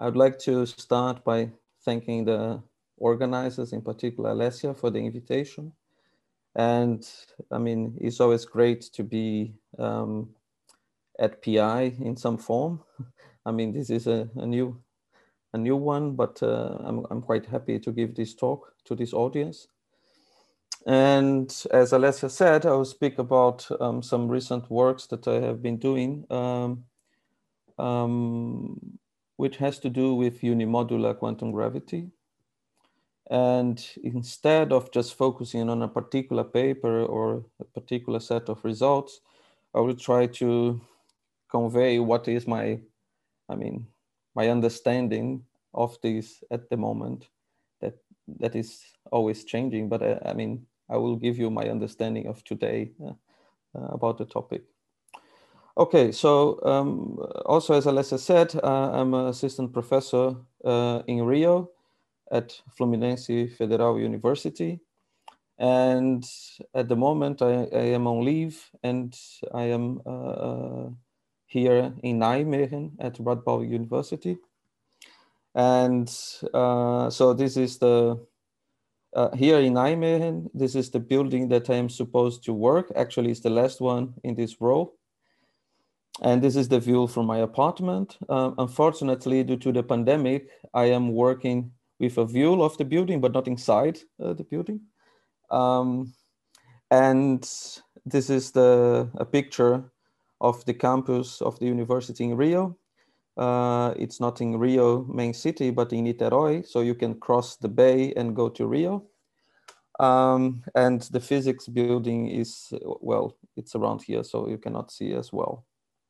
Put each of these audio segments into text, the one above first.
I'd like to start by thanking the organizers, in particular Alessia, for the invitation. And I mean, it's always great to be at PI in some form. I mean, this is a new one, but I'm quite happy to give this talk to this audience. And as Alessia said, I will speak about some recent works that I have been doing, which has to do with unimodular quantum gravity. And instead of just focusing on a particular paper or a particular set of results, I will try to convey what is my understanding of this at the moment. That is always changing, but I will give you my understanding of today about the topic. Okay, so also as Alessia said, I'm an assistant professor in Rio at Fluminense Federal University. And at the moment I am on leave, and I am here in Nijmegen at Radboud University. And so this is the, here in Nijmegen, this is the building that I am supposed to work. Actually, it's the last one in this row. And this is the view from my apartment. Unfortunately, due to the pandemic, I am working with a view of the building, but not inside the building. And this is a picture of the campus of the university in Rio. It's not in Rio main city, but in Niterói. So you can cross the bay and go to Rio. And the physics building is, well, it's around here, so you cannot see as well.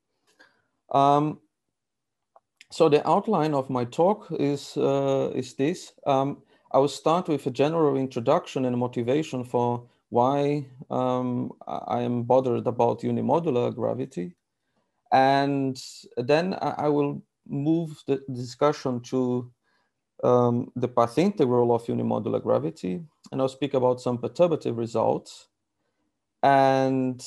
So the outline of my talk is this. I will start with a general introduction and motivation for why I am bothered about unimodular gravity. And then I will move the discussion to the path integral of unimodular gravity. And I'll speak about some perturbative results. And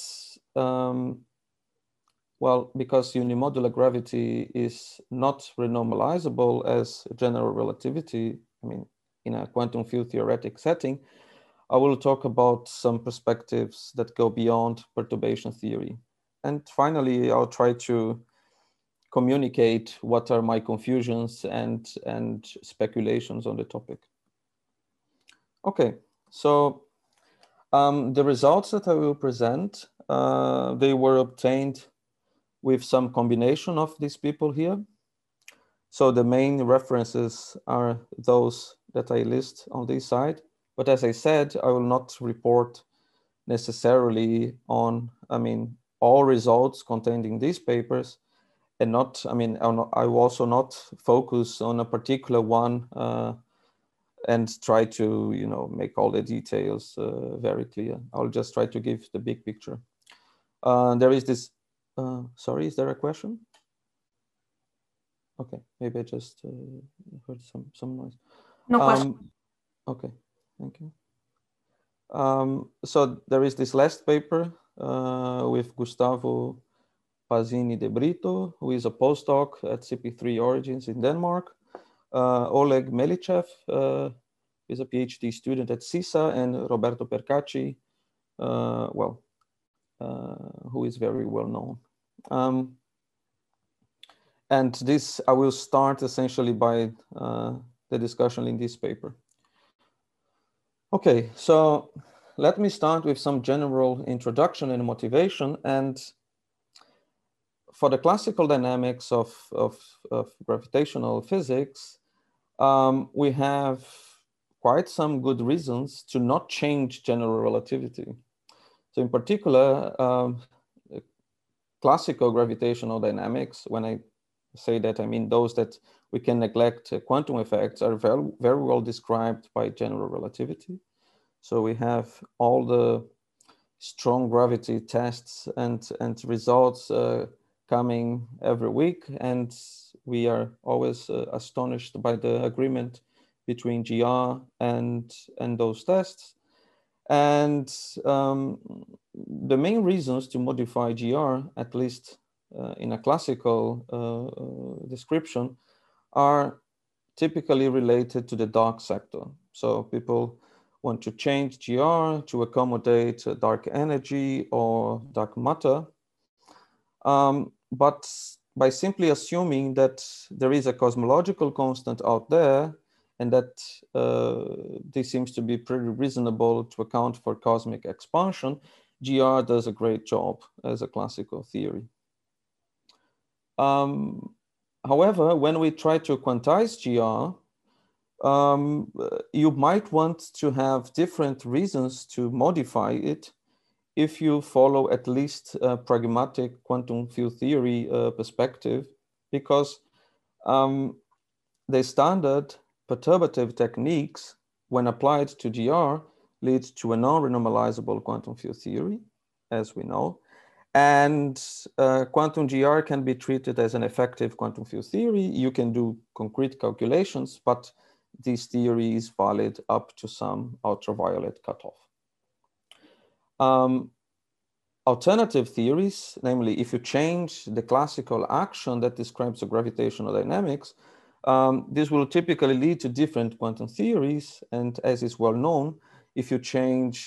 well, because unimodular gravity is not renormalizable as general relativity, I mean, in a quantum field theoretic setting, I will talk about some perspectives that go beyond perturbation theory. And finally, I'll try to communicate what are my confusions and speculations on the topic. Okay, so the results that I will present, they were obtained with some combination of these people here. So the main references are those that I list on this side. But as I said, I will not report necessarily on, all results contained in these papers, and not, I will also not focus on a particular one and try to, make all the details very clear. I'll just try to give the big picture. There is this, sorry, is there a question? Okay, maybe I just heard some noise. No question. Okay, thank you. So there is this last paper with Gustavo Pazini de Brito, who is a postdoc at CP3 Origins in Denmark. Oleg Melichev is a PhD student at CISA, and Roberto Percacci, who is very well known. And this, I will start essentially by the discussion in this paper. Okay, so let me start with some general introduction and motivation. And for the classical dynamics of gravitational physics, we have quite some good reasons to not change general relativity. So in particular, classical gravitational dynamics, when I say that, I mean those that we can neglect quantum effects, are very, very well described by general relativity. So we have all the strong gravity tests and results coming every week, and we are always astonished by the agreement between GR and those tests. And the main reasons to modify GR, at least in a classical description, are typically related to the dark sector. So people want to change GR to accommodate dark energy or dark matter. But by simply assuming that there is a cosmological constant out there and that this seems to be pretty reasonable to account for cosmic expansion, GR does a great job as a classical theory. However, when we try to quantize GR, you might want to have different reasons to modify it if you follow at least a pragmatic quantum field theory perspective, because the standard perturbative techniques, when applied to GR, lead to a non-renormalizable quantum field theory, as we know. And quantum GR can be treated as an effective quantum field theory. You can do concrete calculations, but this theory is valid up to some ultraviolet cutoff. Alternative theories, namely, if you change the classical action that describes the gravitational dynamics, this will typically lead to different quantum theories. And as is well known, if you change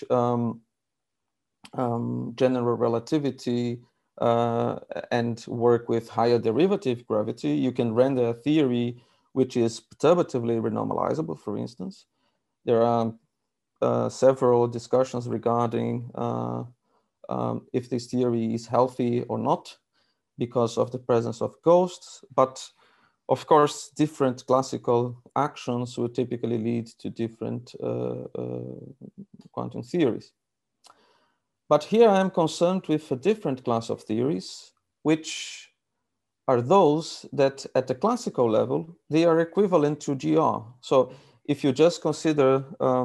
general relativity and work with higher derivative gravity, you can render a theory which is perturbatively renormalizable, for instance. There are several discussions regarding if this theory is healthy or not because of the presence of ghosts. But of course, different classical actions will typically lead to different quantum theories. But here I am concerned with a different class of theories, which are those that at the classical level, they are equivalent to GR. So if you just consider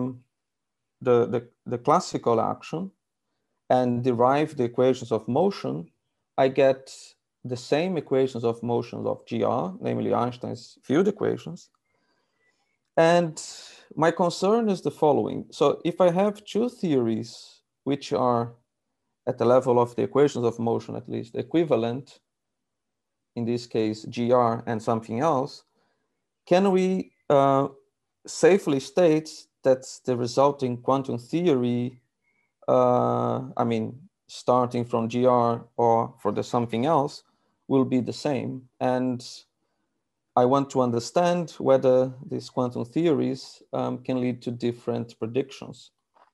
the classical action and derive the equations of motion, I get the same equations of motion of GR, namely Einstein's field equations. And my concern is the following. So if I have two theories which are at the level of the equations of motion, at least equivalent, in this case, GR and something else, can we safely state that the resulting quantum theory, I mean, starting from GR or for the something else, will be the same? And I want to understand whether these quantum theories can lead to different predictions.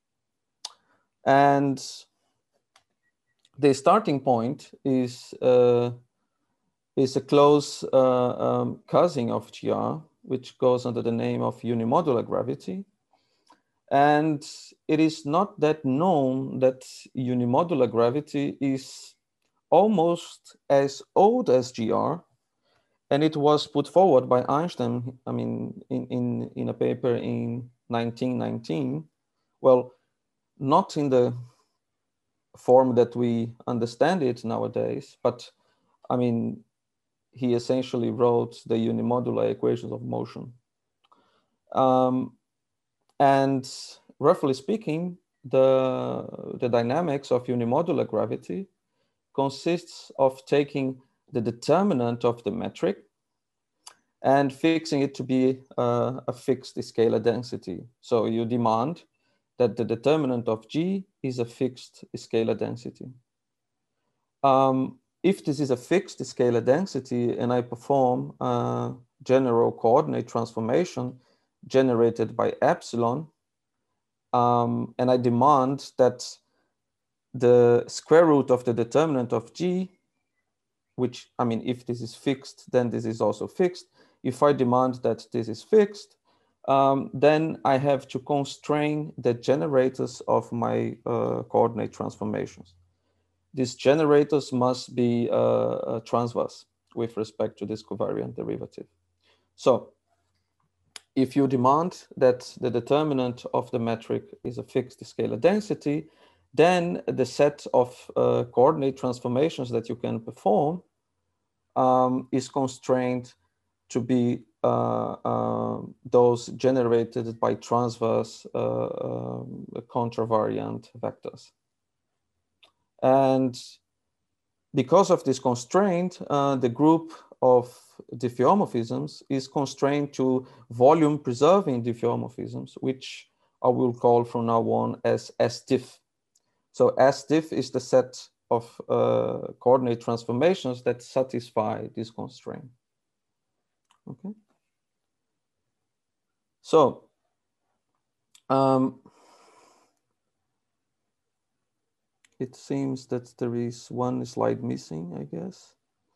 And the starting point is a close cousin of GR, which goes under the name of unimodular gravity. And it is not that known that unimodular gravity is almost as old as GR. And it was put forward by Einstein, I mean, in a paper in 1919. Well, not in the form that we understand it nowadays, but I mean, he essentially wrote the unimodular equations of motion. And roughly speaking, the dynamics of unimodular gravity consists of taking the determinant of the metric and fixing it to be a fixed scalar density. So you demand that the determinant of G is a fixed scalar density. If this is a fixed scalar density and I perform a general coordinate transformation generated by epsilon, and I demand that the square root of the determinant of G, which, I mean, if this is fixed, then this is also fixed. If I demand that this is fixed, then I have to constrain the generators of my coordinate transformations. These generators must be transverse with respect to this covariant derivative. So if you demand that the determinant of the metric is a fixed scalar density, then the set of coordinate transformations that you can perform is constrained to be those generated by transverse contravariant vectors. And because of this constraint, the group of diffeomorphisms is constrained to volume preserving diffeomorphisms, which I will call from now on as S-diff. So S-diff is the set of coordinate transformations that satisfy this constraint. Okay. So it seems that there is one slide missing, I guess.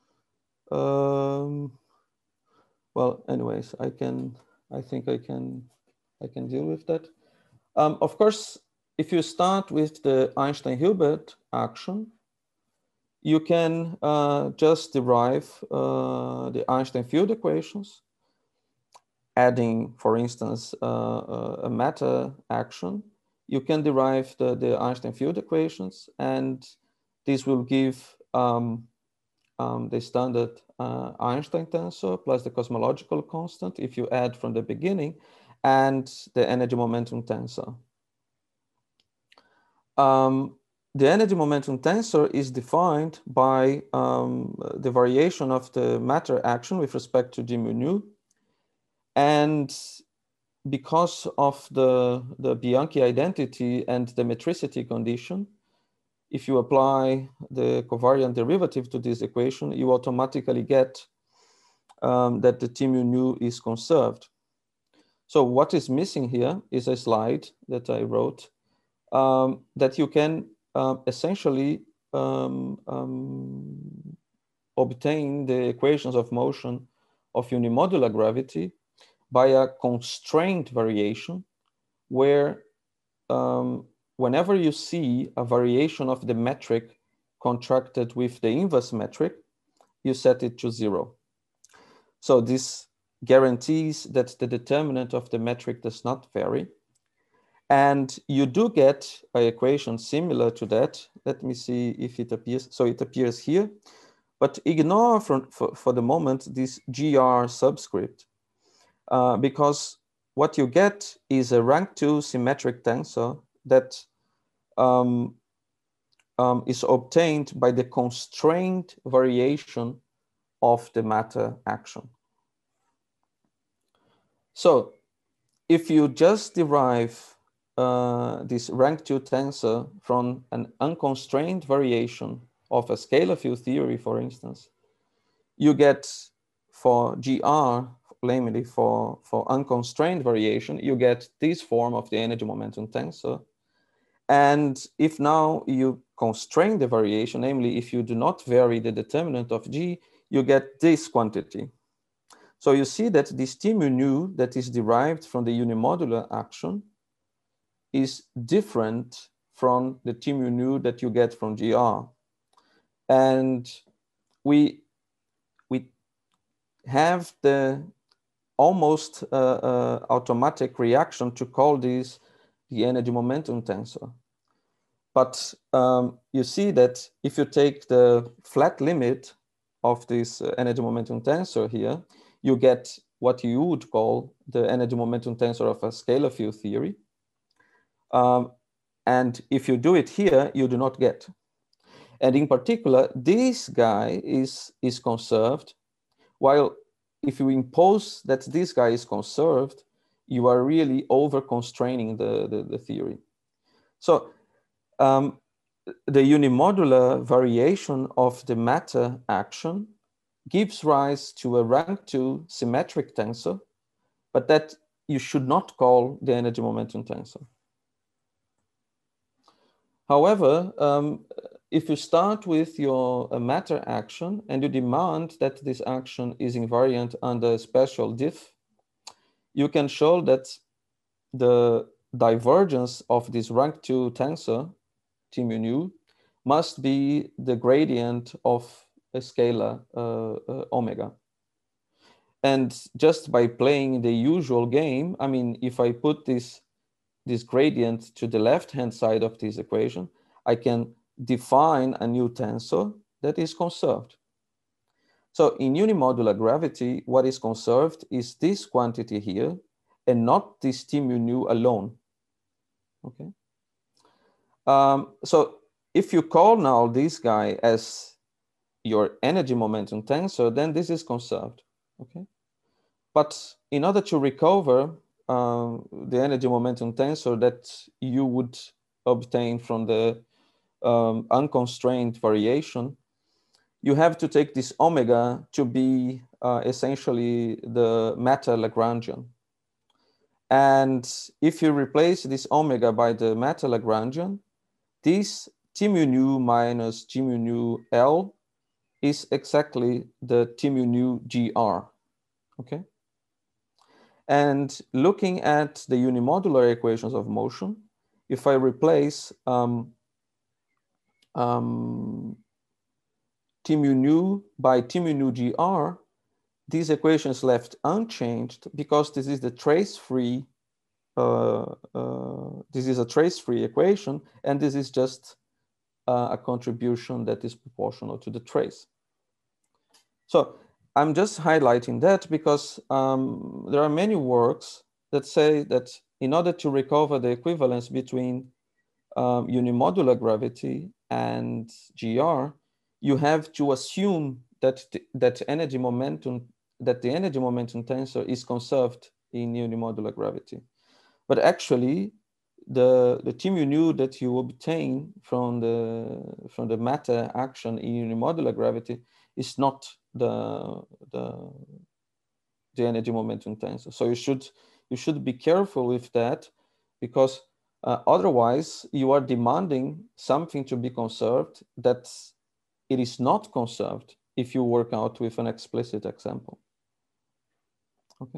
Well, anyways, I think I can deal with that. Of course, if you start with the Einstein-Hilbert action, you can just derive the Einstein field equations, adding, for instance, a matter action. You can derive the Einstein field equations, and this will give the standard Einstein tensor plus the cosmological constant if you add from the beginning, and the energy momentum tensor. The energy momentum tensor is defined by the variation of the matter action with respect to g mu nu. And because of the Bianchi identity and the metricity condition, if you apply the covariant derivative to this equation, you automatically get that the T mu nu is conserved. So what is missing here is a slide that I wrote that you can essentially obtain the equations of motion of unimodular gravity by a constraint variation where whenever you see a variation of the metric contracted with the inverse metric, you set it to 0. So this guarantees that the determinant of the metric does not vary. And you do get an equation similar to that. Let me see if it appears. So it appears here, but ignore for the moment this GR subscript because what you get is a rank 2 symmetric tensor that is obtained by the constrained variation of the matter action. So if you just derive this rank 2 tensor from an unconstrained variation of a scalar field theory, for instance, you get for GR, namely for unconstrained variation, you get this form of the energy momentum tensor. And if now you constrain the variation, namely if you do not vary the determinant of G, you get this quantity. So you see that this T mu nu that is derived from the unimodular action is different from the T mu nu that you get from GR. And we have the almost automatic reaction to call this the energy momentum tensor. But you see that if you take the flat limit of this energy momentum tensor here, you get what you would call the energy momentum tensor of a scalar field theory. And if you do it here, you do not get. And in particular, this guy is conserved, while if you impose that this guy is conserved, you are really over-constraining the theory. So the unimodular variation of the matter action gives rise to a rank 2 symmetric tensor, but that you should not call the energy momentum tensor. However, if you start with your matter action and you demand that this action is invariant under special diff, you can show that the divergence of this rank 2 tensor, T mu nu, must be the gradient of a scalar omega. And just by playing the usual game, I mean, if I put this gradient to the left-hand side of this equation, I can define a new tensor that is conserved. So in unimodular gravity, what is conserved is this quantity here and not this T mu nu alone. Okay. So if you call now this guy as your energy momentum tensor, then this is conserved. okay? But in order to recover the energy momentum tensor that you would obtain from the unconstrained variation, you have to take this omega to be essentially the meta-Lagrangian. And if you replace this omega by the meta-Lagrangian, this T mu nu minus G mu nu L is exactly the T mu nu GR, okay? And looking at the unimodular equations of motion, if I replace T mu nu by T mu nu GR, these equations left unchanged because this is the trace-free, this is a trace-free equation, and this is just a contribution that is proportional to the trace. So I'm just highlighting that because there are many works that say that in order to recover the equivalence between unimodular gravity and GR, you have to assume that the energy momentum tensor is conserved in unimodular gravity. But actually, the T mu nu that you obtain from the matter action in unimodular gravity is not the energy momentum tensor. So you should be careful with that, because otherwise you are demanding something to be conserved that it is not conserved if you work out with an explicit example. Okay.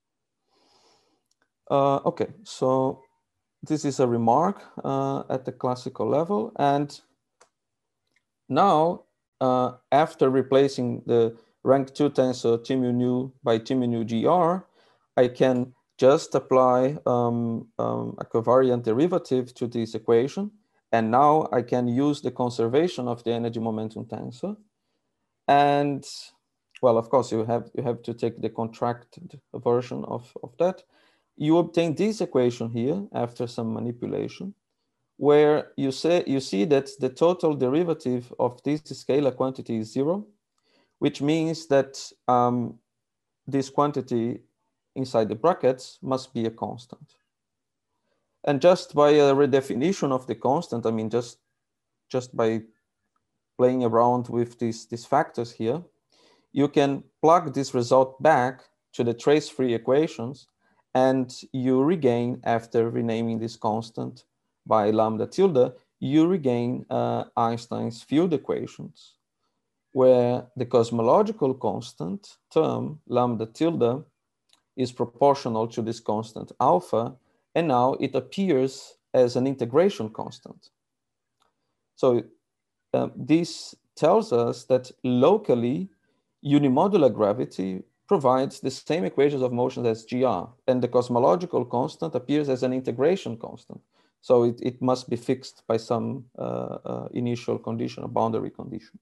Okay, so this is a remark at the classical level. And now, after replacing the rank 2 tensor T mu nu by T mu nu GR, I can just apply a covariant derivative to this equation. And now I can use the conservation of the energy momentum tensor. And well, of course, you have to take the contracted version of that. You obtain this equation here after some manipulation, where you see that the total derivative of this scalar quantity is 0, which means that this quantity inside the brackets must be a constant. And just by a redefinition of the constant, I mean, just by playing around with these factors here, you can plug this result back to the trace-free equations, and you regain, after renaming this constant by lambda tilde, you regain Einstein's field equations, where the cosmological constant term, lambda tilde, is proportional to this constant alpha, and now it appears as an integration constant. So this tells us that locally, unimodular gravity provides the same equations of motion as GR, and the cosmological constant appears as an integration constant. So it must be fixed by some initial condition, a boundary condition.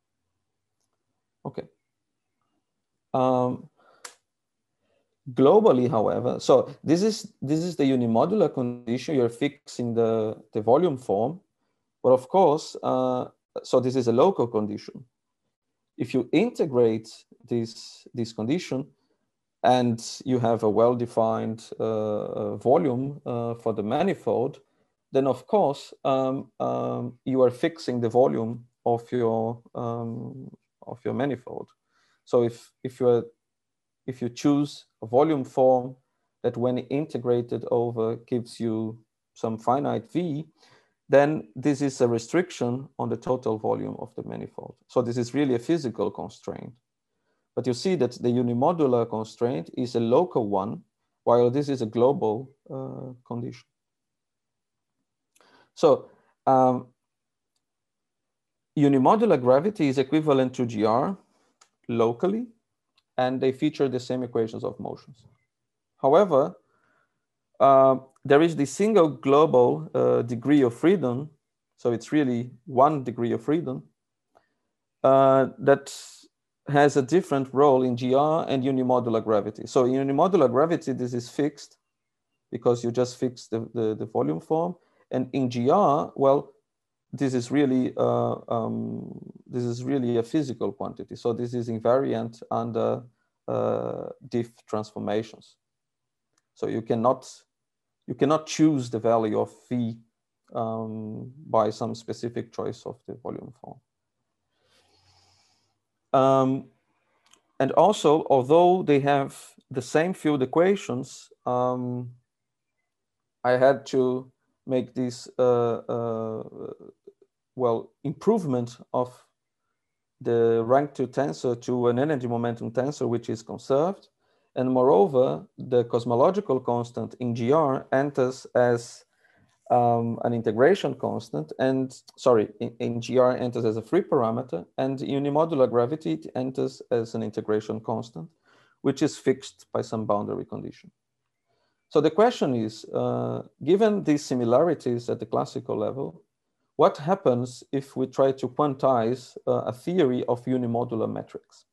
Okay. Globally, however, so this is the unimodular condition. You're fixing the volume form, but of course, so this is a local condition. If you integrate this condition and you have a well-defined volume for the manifold, then of course you are fixing the volume of your manifold. So if you choose a volume form that, when integrated over, gives you some finite V, then this is a restriction on the total volume of the manifold. So this is really a physical constraint. But you see that the unimodular constraint is a local one, while this is a global condition. So unimodular gravity is equivalent to GR locally, and they feature the same equations of motions. However, there is the single global degree of freedom, so it's really one degree of freedom, that has a different role in GR and unimodular gravity. So in unimodular gravity, this is fixed because you just fix the volume form. And in GR, well, this is really a physical quantity. So this is invariant under diff transformations. So you cannot choose the value of phi by some specific choice of the volume form. And also, although they have the same field equations, I had to make this improvement of the rank 2 tensor to an energy momentum tensor, which is conserved. And moreover, the cosmological constant in GR enters as an integration constant, and in GR enters as a free parameter, and unimodular gravity enters as an integration constant, which is fixed by some boundary condition. So the question is, given these similarities at the classical level, what happens if we try to quantize a theory of unimodular metrics?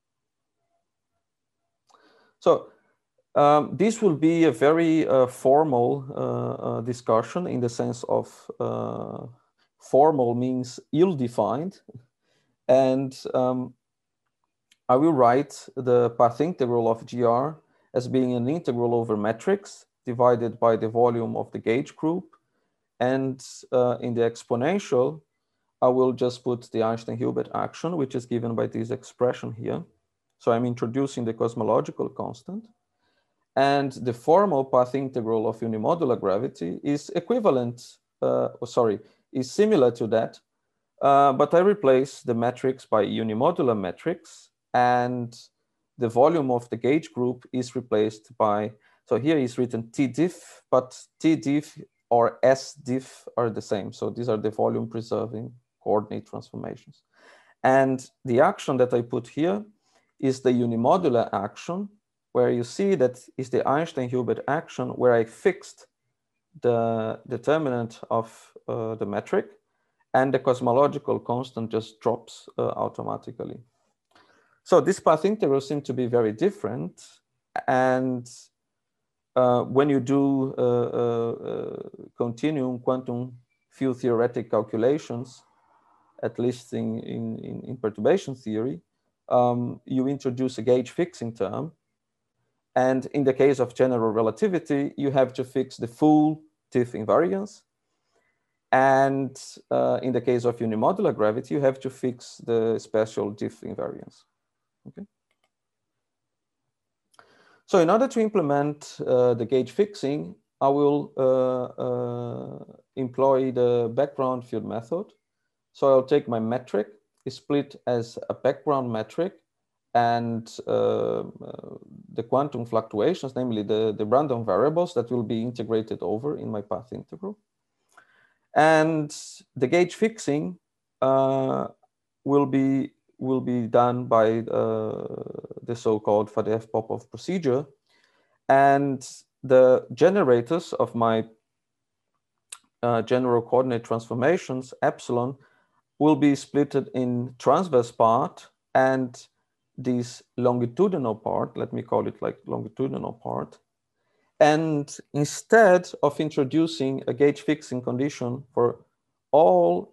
So this will be a very formal discussion, in the sense of formal means ill-defined. And I will write the path integral of GR as being an integral over metrics divided by the volume of the gauge group. And in the exponential, I will just put the Einstein-Hilbert action, which is given by this expression here. So I'm introducing the cosmological constant. And the formal path integral of unimodular gravity is equivalent, is similar to that. But I replace the metrics by unimodular metrics, and the volume of the gauge group is replaced by, so here is written T diff, but T diff or S diff are the same. So these are the volume preserving coordinate transformations. And the action that I put here is the unimodular action, where you see that is the Einstein-Hilbert action, where I fixed the determinant of the metric, and the cosmological constant just drops automatically. So this path integral seems to be very different. And when you do continuum quantum field theoretic calculations, at least in perturbation theory, you introduce a gauge fixing term. And in the case of general relativity, you have to fix the full diff invariance. And in the case of unimodular gravity, you have to fix the special diff invariance. Okay. So in order to implement the gauge fixing, I will employ the background field method. So I'll take my metric, split as a background metric, and the quantum fluctuations, namely the random variables that will be integrated over in my path integral. And the gauge fixing will be done by the so-called Fadeev-Popov procedure. And the generators of my general coordinate transformations, epsilon, will be split in transverse part and this longitudinal part. Let me call it like longitudinal part. And instead of introducing a gauge fixing condition for all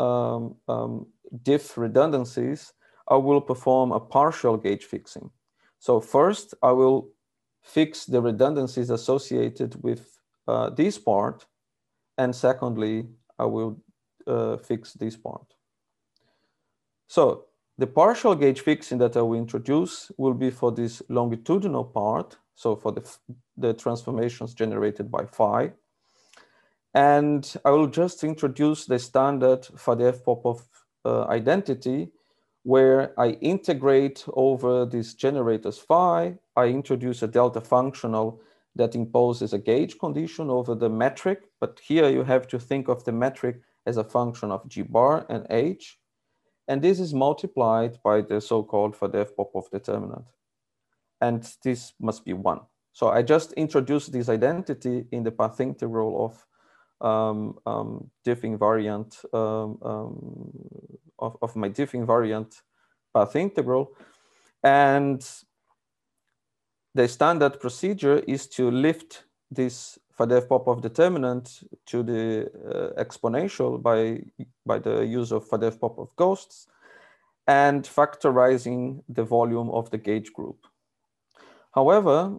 diff redundancies, I will perform a partial gauge fixing. So first, I will fix the redundancies associated with this part. And secondly, I will fix this part. So the partial gauge fixing that I will introduce will be for this longitudinal part. So for the transformations generated by phi. And I will just introduce the standard Fadeev-Popov identity, where I integrate over these generators phi. I introduce a delta functional that imposes a gauge condition over the metric. But here you have to think of the metric as a function of G bar and H. And this is multiplied by the so-called Fadeev-Popov determinant. And this must be 1. So I just introduced this identity in the path integral of diff invariant of my diff invariant path integral. And the standard procedure is to lift this Fadeev-Popov determinant to the exponential by the use of Fadeev-Popov ghosts and factorizing the volume of the gauge group. However,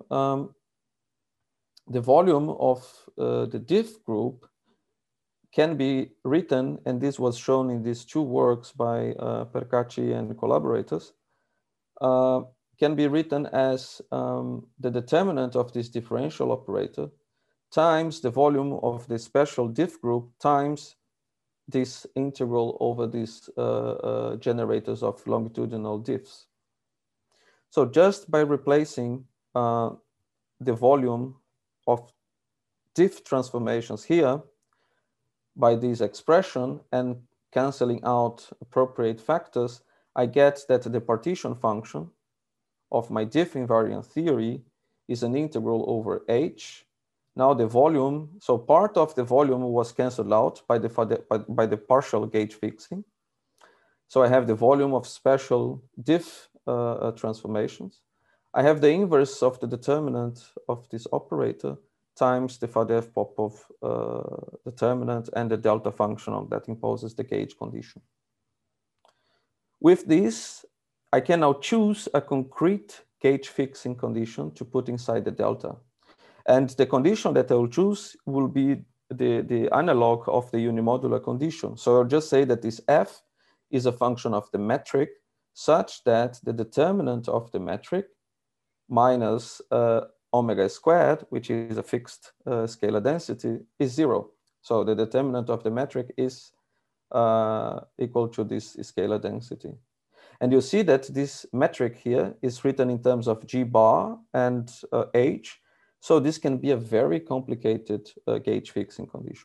the volume of the diff group can be written, and this was shown in these two works by Percacci and collaborators, can be written as the determinant of this differential operator times the volume of the special diff group times this integral over these generators of longitudinal diffs. So just by replacing the volume of diff transformations here by this expression and canceling out appropriate factors, I get that the partition function of my diff invariant theory is an integral over H. Now the volume, so part of the volume was canceled out by the partial gauge fixing. So I have the volume of special diff transformations. I have the inverse of the determinant of this operator times the Fadeev-Popov determinant and the delta functional that imposes the gauge condition. With this, I can now choose a concrete gauge fixing condition to put inside the delta. And the condition that I will choose will be the analog of the unimodular condition. So I'll just say that this F is a function of the metric such that the determinant of the metric minus omega squared, which is a fixed scalar density, is 0. So the determinant of the metric is equal to this scalar density. And you see that this metric here is written in terms of G bar and H. So this can be a very complicated gauge fixing condition.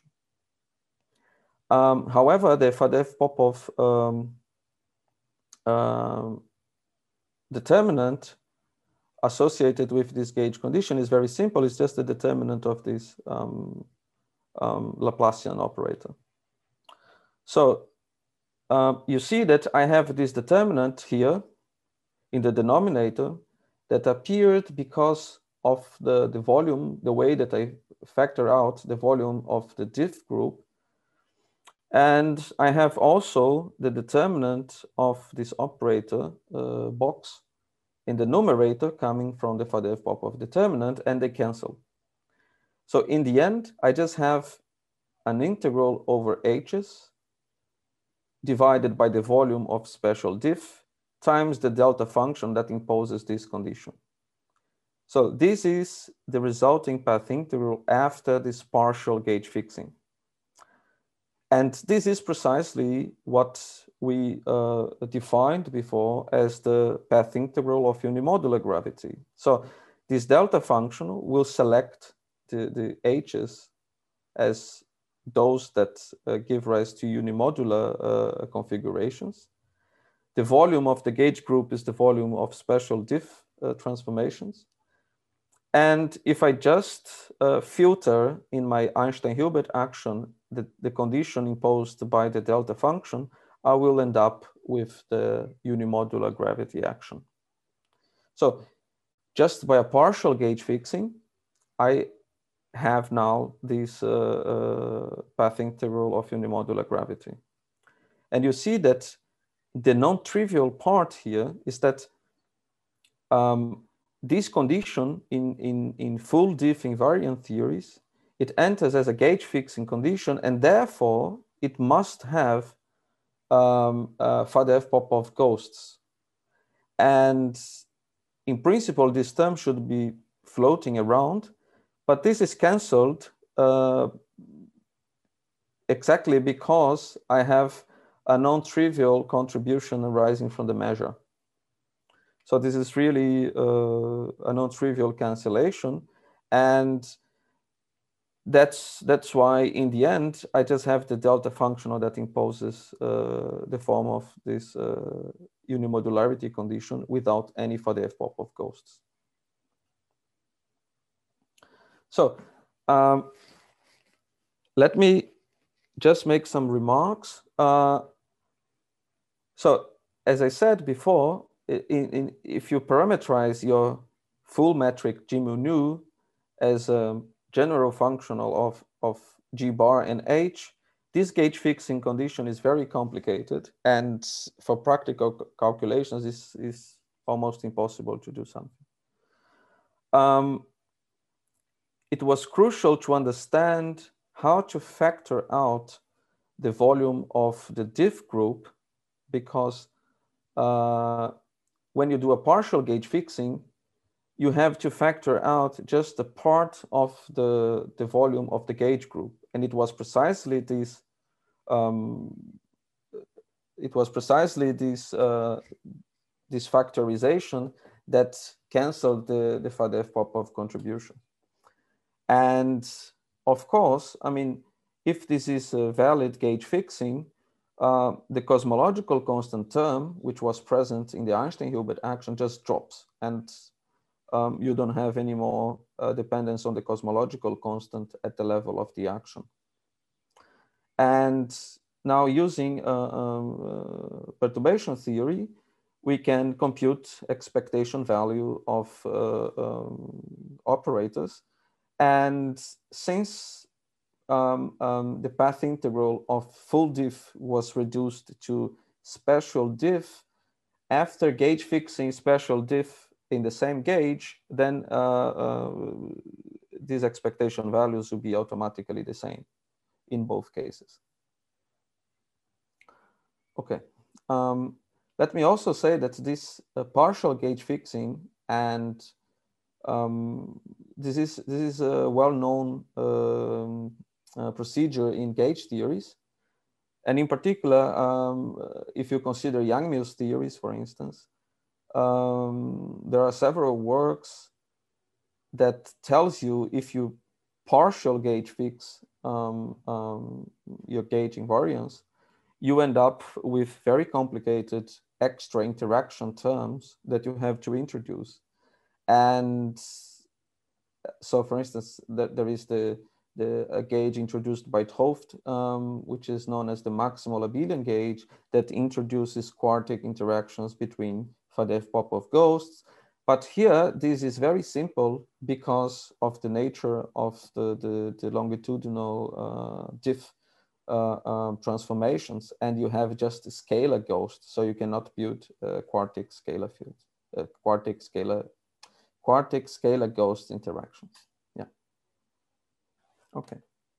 However, the Fadeev-Popov determinant associated with this gauge condition is very simple. It's just the determinant of this Laplacian operator. So you see that I have this determinant here in the denominator that appeared because of the volume, the way that I factor out the volume of the diff group. And I have also the determinant of this operator box in the numerator coming from the Fadeev-Popov determinant, and they cancel. So in the end, I just have an integral over H's divided by the volume of special diff times the delta function that imposes this condition. So this is the resulting path integral after this partial gauge fixing. And this is precisely what we defined before as the path integral of unimodular gravity. So this delta function will select the H's as those that give rise to unimodular configurations. The volume of the gauge group is the volume of special diff transformations. And if I just filter in my Einstein-Hilbert action the condition imposed by the delta function, I will end up with the unimodular gravity action. So just by a partial gauge fixing, I have now this path integral of unimodular gravity. And you see that the non-trivial part here is that this condition in full diff invariant theories, it enters as a gauge fixing condition, and therefore it must have Fadeev-Popov ghosts. And in principle, this term should be floating around, but this is canceled exactly because I have a non-trivial contribution arising from the measure. So this is really a non-trivial cancellation. And that's why in the end, I just have the delta functional that imposes the form of this unimodularity condition without any Fadeev-Popov ghosts. So let me just make some remarks. So as I said before, if you parameterize your full metric G mu nu as a general functional of G bar and H, this gauge fixing condition is very complicated. And for practical calculations, this is almost impossible to do something. it was crucial to understand how to factor out the volume of the diff group, because when you do a partial gauge fixing, you have to factor out just a part of the volume of the gauge group. And it was precisely this this factorization that canceled the FADEF-Popov contribution. And of course, I mean, if this is a valid gauge fixing, the cosmological constant term, which was present in the Einstein-Hilbert action, just drops, and you don't have any more dependence on the cosmological constant at the level of the action. And now, using perturbation theory, we can compute expectation value of operators. And since the path integral of full diff was reduced to special diff, after gauge fixing special diff in the same gauge, then these expectation values will be automatically the same in both cases. Okay. Let me also say that this partial gauge fixing, and this is a well-known procedure in gauge theories. And in particular, if you consider Yang-Mills theories, for instance, there are several works that tells you if you partial gauge fix your gauge invariance, you end up with very complicated extra interaction terms that you have to introduce. And so, for instance, there is a gauge introduced by 't Hooft, which is known as the maximal abelian gauge, that introduces quartic interactions between FADEF-Popov ghosts. But here, this is very simple because of the nature of the longitudinal diff transformations, and you have just a scalar ghost, so you cannot build quartic scalar fields, quartic scalar ghost interactions. Yeah. Okay.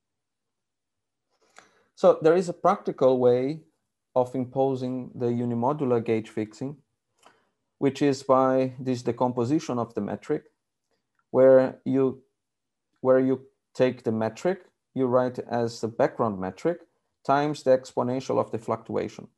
So there is a practical way of imposing the unimodular gauge fixing, which is by this decomposition of the metric, where you take the metric, you write it as the background metric times the exponential of the fluctuation.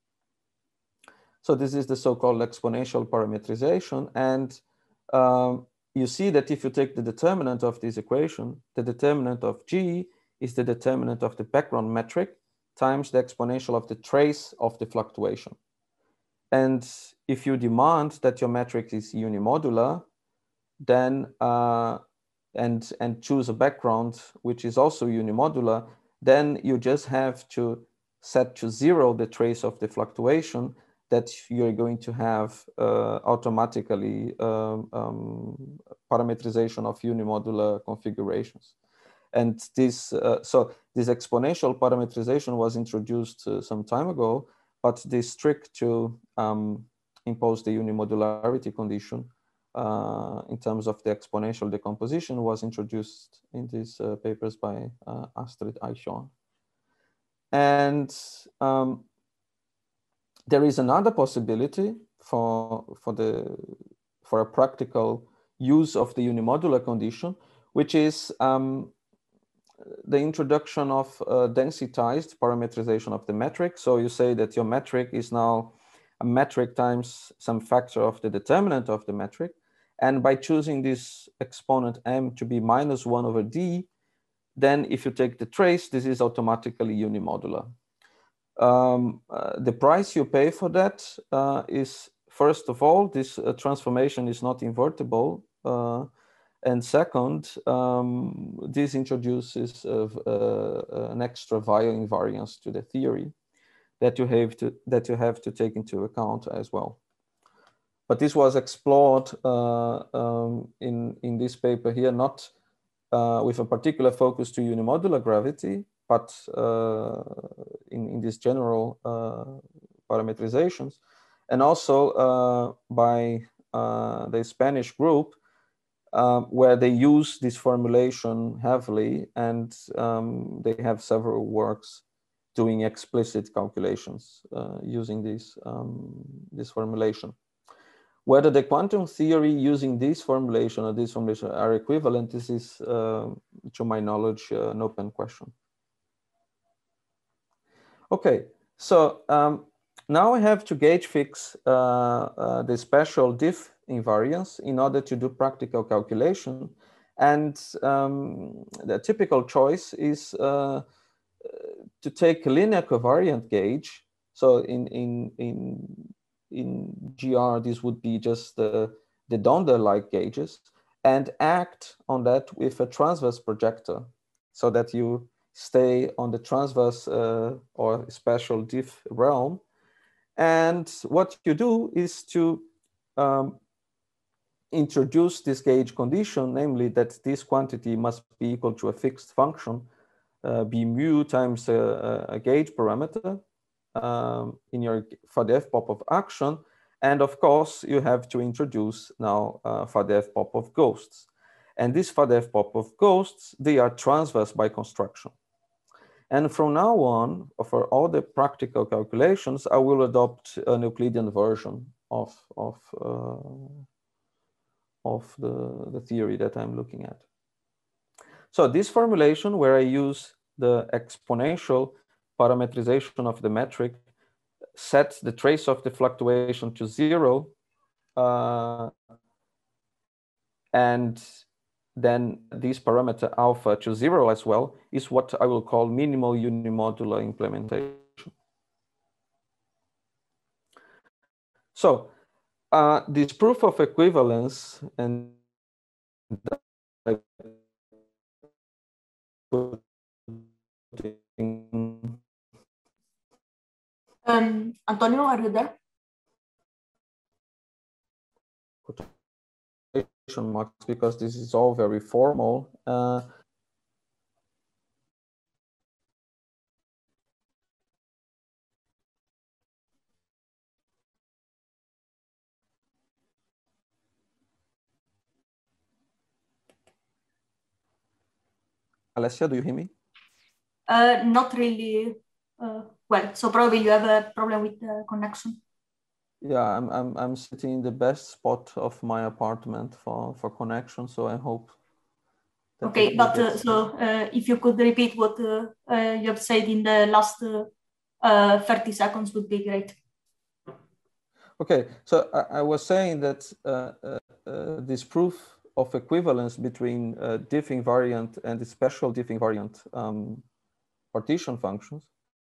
So this is the so-called exponential parametrization. And you see that if you take the determinant of this equation, the determinant of G is the determinant of the background metric times the exponential of the trace of the fluctuation. And if you demand that your metric is unimodular, then and choose a background which is also unimodular, then you just have to set to 0 the trace of the fluctuation that you're going to have automatically parametrization of unimodular configurations. And this, so this exponential parametrization was introduced some time ago, but this trick to impose the unimodularity condition in terms of the exponential decomposition was introduced in these papers by Astrid Eichhorn. And there is another possibility for a practical use of the unimodular condition, which is the introduction of densitized parametrization of the metric. So you say that your metric is now a metric times some factor of the determinant of the metric. And by choosing this exponent m to be -1/d, then if you take the trace, this is automatically unimodular. The price you pay for that is, first of all, this transformation is not invertible. And second, this introduces an extra Weyl invariance to the theory that you have to take into account as well. But this was explored in this paper here, not with a particular focus to unimodular gravity, but in these general parametrizations, and also by the Spanish group, where they use this formulation heavily, and they have several works doing explicit calculations using this formulation. Whether the quantum theory using this formulation or this formulation are equivalent, this is, to my knowledge, an open question. Okay, so now I have to gauge fix the special diff invariance in order to do practical calculation. And the typical choice is to take a linear covariant gauge. So in GR, this would be just the Donder-like gauges, and act on that with a transverse projector so that you stay on the transverse or special diff realm. And what you do is to introduce this gauge condition, namely that this quantity must be equal to a fixed function, b mu times a gauge parameter in your FADF-Popov of action. And of course, you have to introduce now FADF-Popov of ghosts. And these FADF-Popov of ghosts, they are transverse by construction. And from now on, for all the practical calculations, I will adopt an Euclidean version of the theory that I'm looking at. So this formulation, where I use the exponential parametrization of the metric, sets the trace of the fluctuation to 0, and then this parameter alpha to 0 as well, is what I will call minimal unimodular implementation. So this proof of equivalence, and Antonio, are you there? Quotation marks, because this is all very formal. Alessia, do you hear me? Not really well. So probably you have a problem with the connection. Yeah, I'm sitting in the best spot of my apartment for connection, so I hope. Okay, but if you could repeat what you have said in the last 30 seconds would be great. Okay, so I was saying that this proof of equivalence between diff invariant and the special diff invariant partition functions,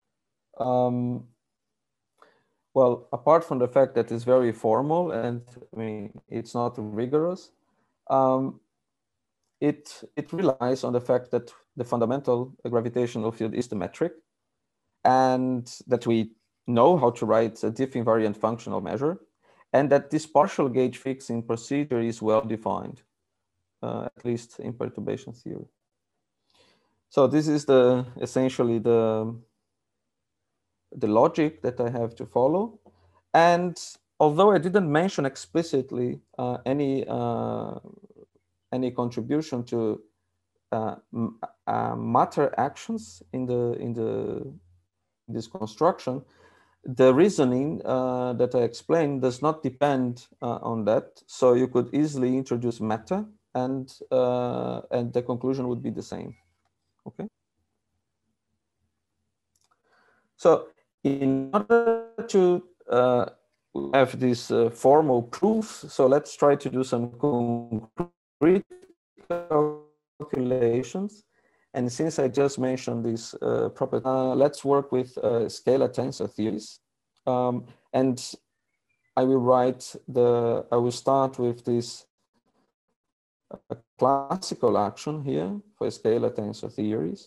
well, apart from the fact that it's very formal and I mean it's not rigorous, it relies on the fact that the fundamental gravitational field is the metric, and that we know how to write a diff invariant functional measure, and that this partial gauge fixing procedure is well defined, at least in perturbation theory. So this is essentially the logic that I have to follow. And although I didn't mention explicitly any contribution to matter actions in this construction, the reasoning that I explained does not depend on that. So you could easily introduce matter, and the conclusion would be the same. Okay. So in order to have this formal proof, so let's try to do some concrete calculations. And since I just mentioned this property, let's work with scalar tensor theories. And I will start with this classical action here for scalar tensor theories.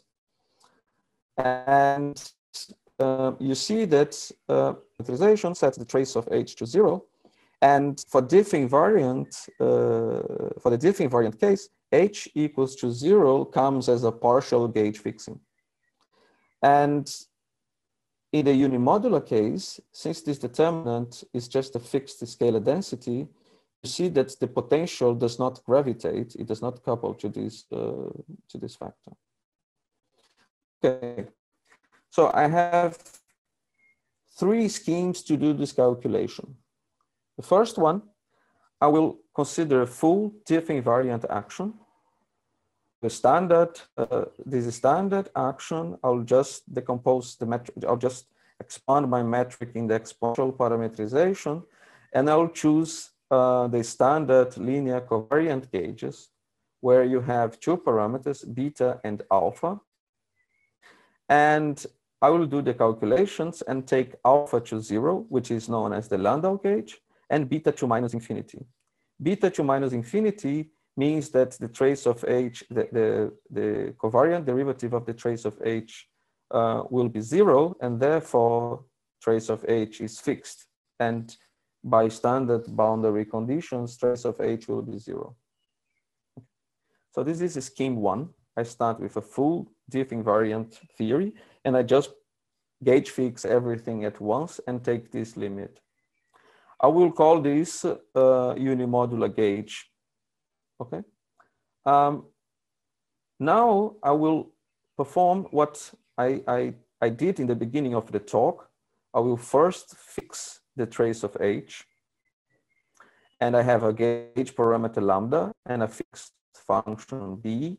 And you see that parametrization sets the trace of H to 0. And for diff invariant, for the diff invariant case, H equals to 0 comes as a partial gauge fixing. And in the unimodular case, since this determinant is just a fixed scalar density, you see that the potential does not gravitate, it does not couple to this factor. Okay, so I have 3 schemes to do this calculation. The first one, I will consider a full diff invariant action. The standard, this is standard action. I'll just decompose the metric. I'll just expand my metric in the exponential parameterization, and I'll choose the standard linear covariant gauges, where you have 2 parameters, beta and alpha. And I will do the calculations and take alpha to 0, which is known as the Landau gauge, and beta to minus infinity. Beta to minus infinity means that the trace of H, the covariant derivative of the trace of H will be 0, and therefore trace of H is fixed. And by standard boundary conditions, trace of H will be 0. So this is scheme 1. I start with a full diff invariant theory, and I just gauge fix everything at once and take this limit. I will call this unimodular gauge. Okay. Now I will perform what I did in the beginning of the talk. I will first fix the trace of H, and I have a gauge parameter lambda and a fixed function B.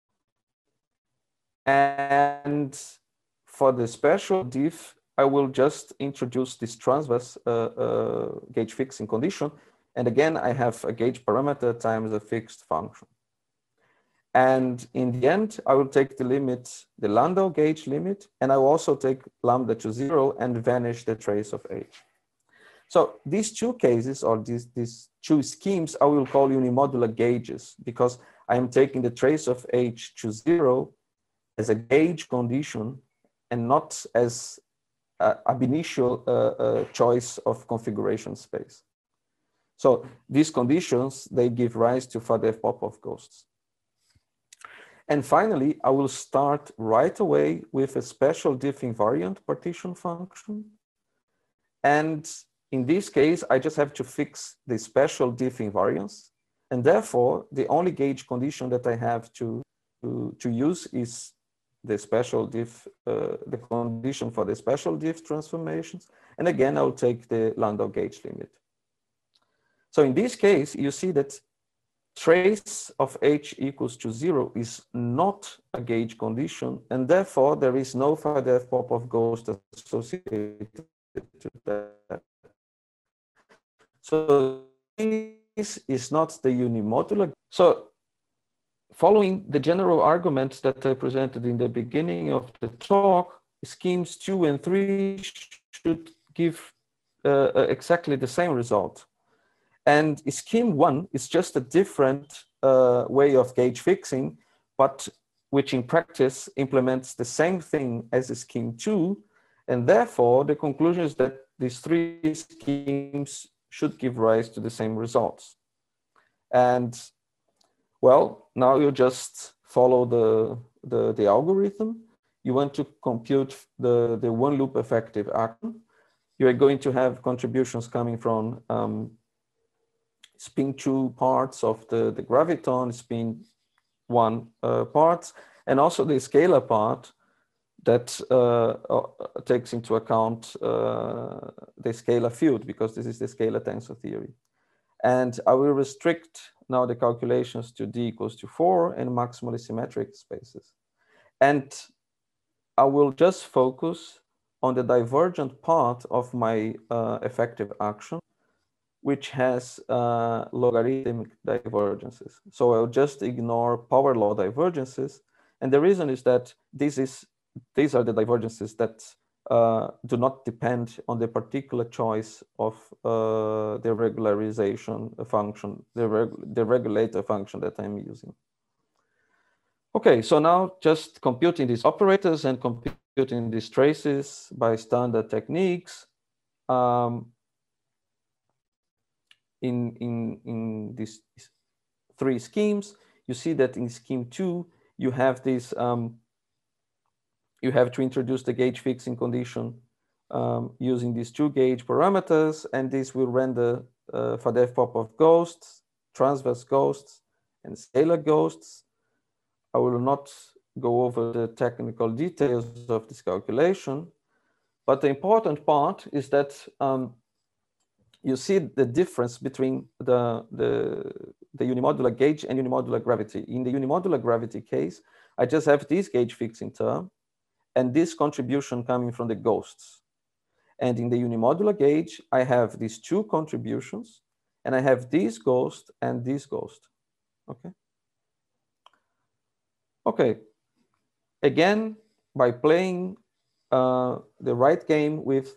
And for the special diff, I will just introduce this transverse gauge fixing condition. And again, I have a gauge parameter times a fixed function. And in the end, I will take the limit, the Landau gauge limit, and I will also take lambda to 0 and vanish the trace of H. So these 2 cases, or these 2 schemes, I will call unimodular gauges, because I am taking the trace of H to 0 as a gauge condition and not as ab initio choice of configuration space. So these conditions, they give rise to Faddeev-Popov ghosts. And finally, I will start right away with a special diff invariant partition function. And in this case, I just have to fix the special diff invariance. And therefore, the only gauge condition that I have to use is the special diff, the condition for the special diff transformations. And again, I'll take the Landau gauge limit. So in this case, you see that trace of H equals to 0 is not a gauge condition, and therefore there is no Faddeev-Popov ghost associated to that. So this is not the unimodular. So following the general arguments that I presented in the beginning of the talk, schemes 2 and 3 should give exactly the same result. And scheme 1 is just a different way of gauge fixing, but which in practice implements the same thing as scheme 2. And therefore, the conclusion is that these 3 schemes should give rise to the same results. And well, now you just follow the algorithm. You want to compute the one loop effective action. You are going to have contributions coming from spin 2 parts of the graviton, spin 1 parts, and also the scalar part that takes into account the scalar field, because this is the scalar tensor theory. And I will restrict now the calculations to d equals to 4 and maximally symmetric spaces. And I will just focus on the divergent part of my effective action, which has logarithmic divergences. So I'll just ignore power law divergences. And the reason is that these are the divergences that do not depend on the particular choice of the regularization function, the regulator function that I'm using. Okay, so now just computing these operators and computing these traces by standard techniques. In these 3 schemes, you see that in scheme 2, you have this, you have to introduce the gauge fixing condition using these 2 gauge parameters, and this will render Faddeev-Popov ghosts, transverse ghosts, and scalar ghosts. I will not go over the technical details of this calculation, but the important part is that you see the difference between the unimodular gauge and unimodular gravity. In the unimodular gravity case, I just have this gauge fixing term and this contribution coming from the ghosts. And in the unimodular gauge, I have these two contributions, and I have this ghost and this ghost. Okay. Okay. Again, by playing the right game with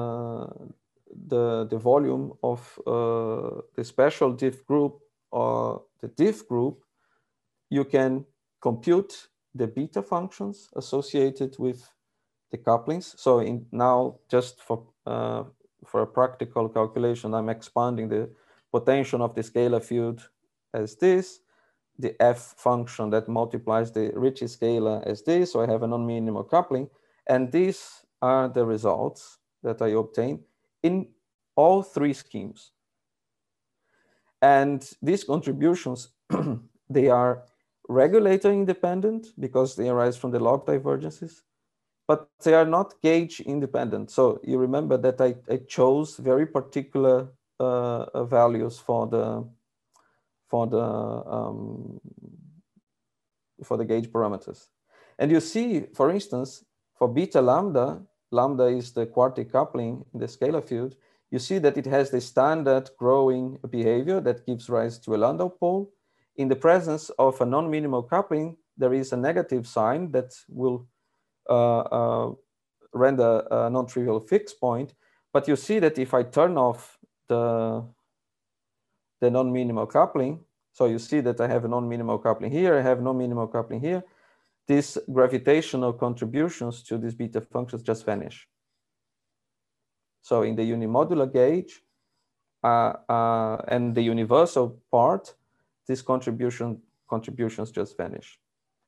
the volume of the special diff group or the diff group, you can compute the beta functions associated with the couplings. So now, just for a practical calculation, I'm expanding the potential of the scalar field as this, the f function that multiplies the Ricci scalar as this, so I have a non-minimal coupling, and these are the results that I obtain in all three schemes. And these contributions, they are regulator independent because they arise from the log divergences, but they are not gauge independent. So you remember that I chose very particular values for the gauge parameters. And you see, for instance, for beta lambda, lambda is the quartic coupling in the scalar field, you see that it has the standard growing behavior that gives rise to a Landau pole. In the presence of a non-minimal coupling, there is a negative sign that will render a non-trivial fixed point. But you see that if I turn off the non-minimal coupling, so you see that I have a non-minimal coupling here, I have non-minimal coupling here, these gravitational contributions to these beta functions just vanish. So in the unimodular gauge and the universal part, these contributions just vanish.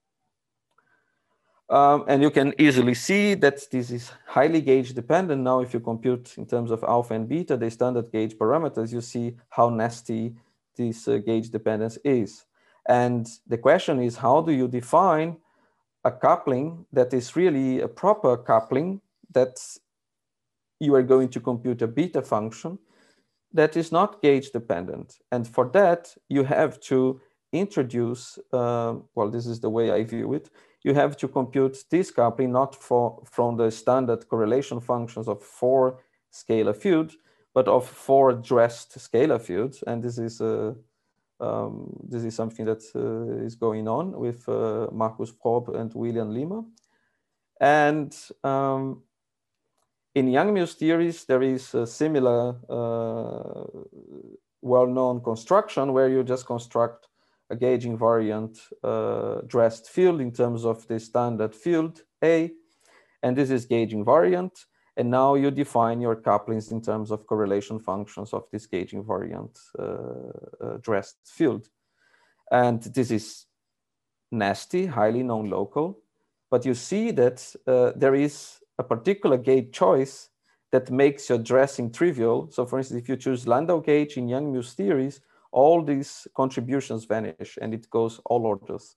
And you can easily see that this is highly gauge dependent. Now, if you compute in terms of alpha and beta, the standard gauge parameters, you see how nasty this gauge dependence is. And the question is, how do you define a coupling that is really a proper coupling that you are going to compute a beta function that is not gauge dependent? And for that, you have to introduce, well, this is the way I view it, you have to compute this coupling not from the standard correlation functions of 4 scalar fields, but of 4 dressed scalar fields. And this is something that is going on with Markus Prob and William Lima. And in Yang-Mills theories, there is a similar well-known construction where you just construct a gauge invariant dressed field in terms of the standard field A, and this is gauge invariant. And now you define your couplings in terms of correlation functions of this gauge invariant dressed field. And this is nasty, highly non-local, but you see that there is a particular gauge choice that makes your dressing trivial. So for instance, if you choose Landau gauge in Yang-Mills theories, all these contributions vanish and it goes all orders.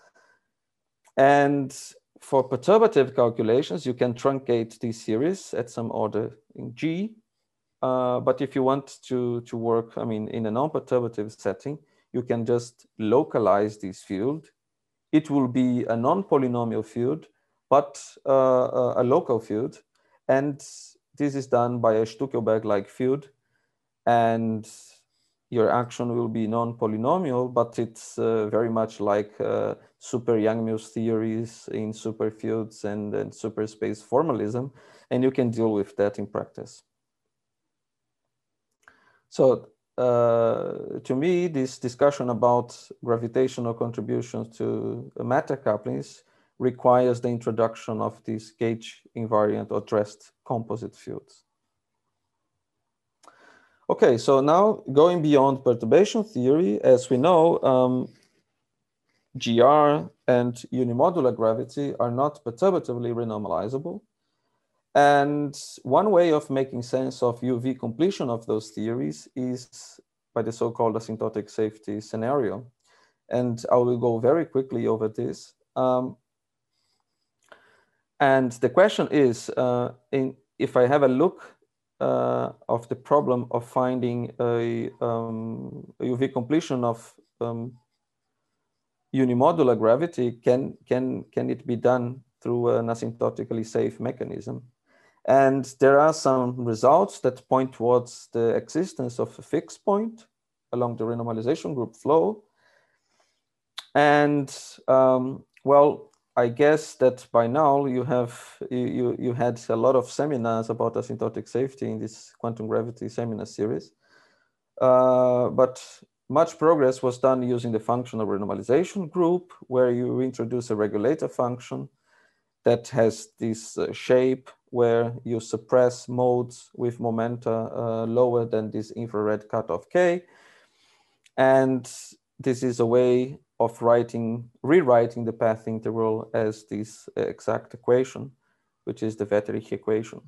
And for perturbative calculations, you can truncate these series at some order in G. But if you want to work, I mean, in a non-perturbative setting, you can just localize this field. It will be a non-polynomial field, but a local field. And this is done by a Stuckelberg-like field. And your action will be non-polynomial, but it's very much like super Yang-Mills theories in superfields and superspace formalism, and you can deal with that in practice. So to me, this discussion about gravitational contributions to matter couplings requires the introduction of these gauge invariant or dressed composite fields. Okay, so now going beyond perturbation theory, as we know, GR and unimodular gravity are not perturbatively renormalizable. And one way of making sense of UV completion of those theories is by the so-called asymptotic safety scenario. And I will go very quickly over this. And the question is, if I have a look of the problem of finding a UV completion of unimodular gravity, can it be done through an asymptotically safe mechanism? And there are some results that point towards the existence of a fixed point along the renormalization group flow. And well, I guess that by now you had a lot of seminars about asymptotic safety in this quantum gravity seminar series. But much progress was done using the functional renormalization group, where you introduce a regulator function that has this shape where you suppress modes with momenta lower than this infrared cutoff k. And this is a way of rewriting the path integral as this exact equation, which is the Wetterich equation.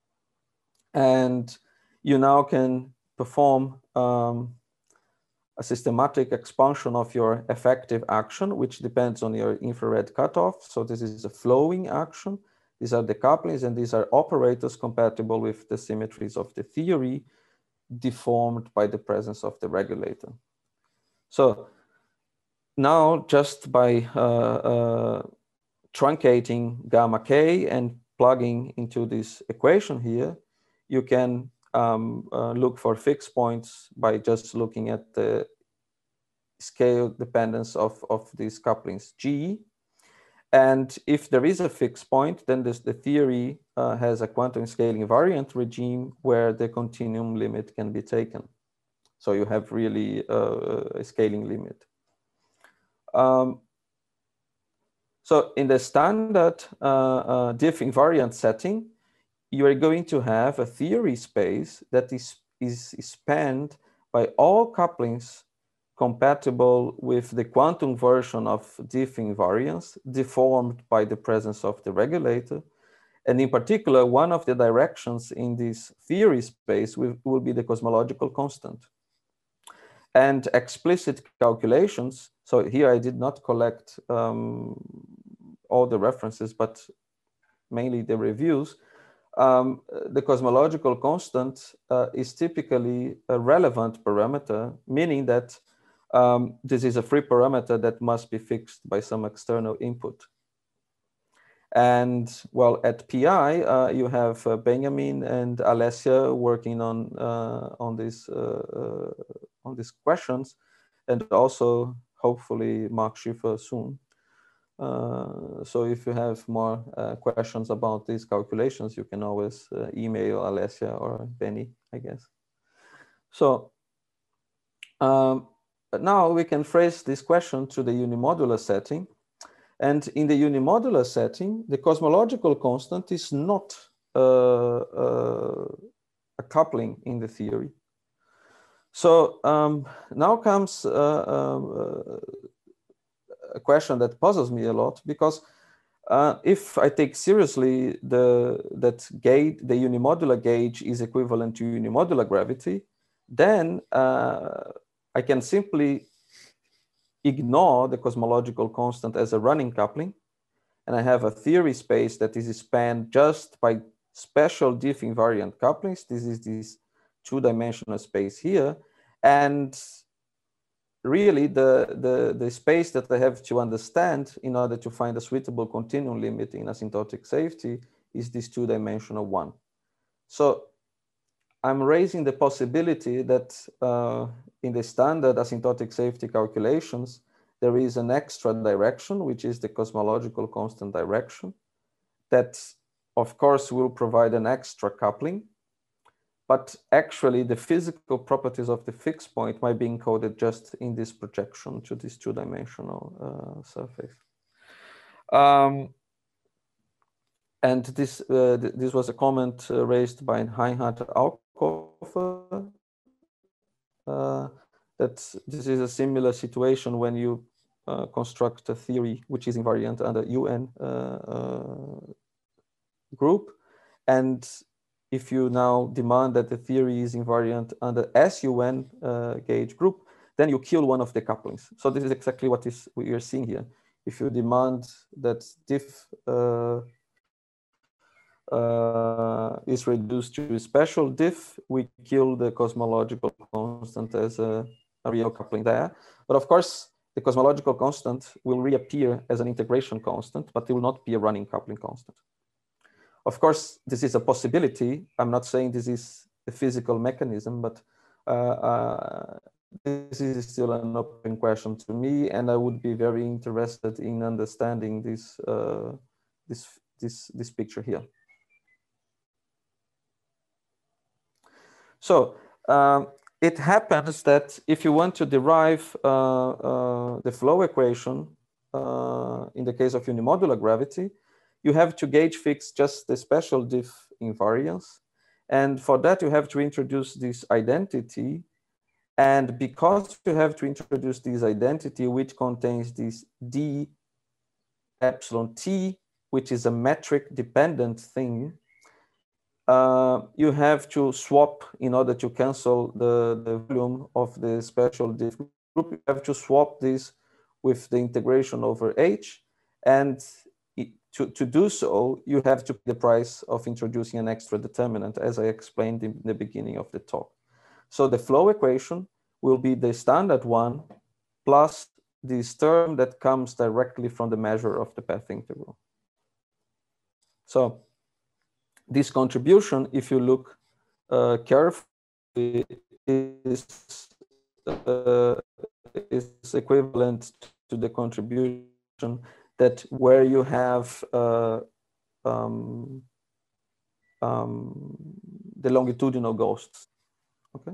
And you now can perform a systematic expansion of your effective action, which depends on your infrared cutoff. So this is a flowing action. These are the couplings, and these are operators compatible with the symmetries of the theory deformed by the presence of the regulator. So now just by truncating gamma k and plugging into this equation here, you can look for fixed points by just looking at the scale dependence of these couplings G. And if there is a fixed point, then the theory has a quantum scaling invariant regime where the continuum limit can be taken. So you have really a scaling limit. So in the standard diff invariant setting, you are going to have a theory space that is spanned by all couplings compatible with the quantum version of diff invariance deformed by the presence of the regulator. And in particular, one of the directions in this theory space will be the cosmological constant. And explicit calculations, so here I did not collect all the references, but mainly the reviews. The cosmological constant is typically a relevant parameter, meaning that this is a free parameter that must be fixed by some external input. And well, at PI, you have Benjamin and Alessia working on these questions, and also hopefully Mark Schiffer soon. So if you have more questions about these calculations, you can always email Alessia or Benny, I guess. So now we can phrase this question to the unimodular setting. And in the unimodular setting, the cosmological constant is not a coupling in the theory. So now comes a question that puzzles me a lot, because if I take seriously that the unimodular gauge is equivalent to unimodular gravity, then I can simply ignore the cosmological constant as a running coupling, and I have a theory space that is spanned just by special diff invariant couplings. This is this two-dimensional space here, and really the space that I have to understand in order to find a suitable continuum limit in asymptotic safety is this two-dimensional one. So I'm raising the possibility that in the standard asymptotic safety calculations, there is an extra direction, which is the cosmological constant direction, that of course will provide an extra coupling, but actually the physical properties of the fixed point might be encoded just in this projection to this two-dimensional surface. And this was a comment raised by Reinhard Aukofer, that this is a similar situation when you construct a theory which is invariant under UN group, And if you now demand that the theory is invariant under SUN gauge group, then you kill one of the couplings. So this is exactly what we are seeing here. If you demand that diff is reduced to a special diff, we kill the cosmological constant as a real coupling there. But of course, the cosmological constant will reappear as an integration constant, but it will not be a running coupling constant. Of course, this is a possibility. I'm not saying this is a physical mechanism, but this is still an open question to me, and I would be very interested in understanding this this picture here. So it happens that if you want to derive the flow equation in the case of unimodular gravity, you have to gauge fix just the special diff invariance. And for that, you have to introduce this identity. And because you have to introduce this identity, which contains this d epsilon t, which is a metric dependent thing, you have to swap in order to cancel the volume of the special diff group. You have to swap this with the integration over h. And to do so, you have to pay the price of introducing an extra determinant, as I explained in the beginning of the talk. So the flow equation will be the standard one plus this term that comes directly from the measure of the path integral. So this contribution, if you look carefully, is equivalent to the contribution that where you have the longitudinal ghosts. Okay.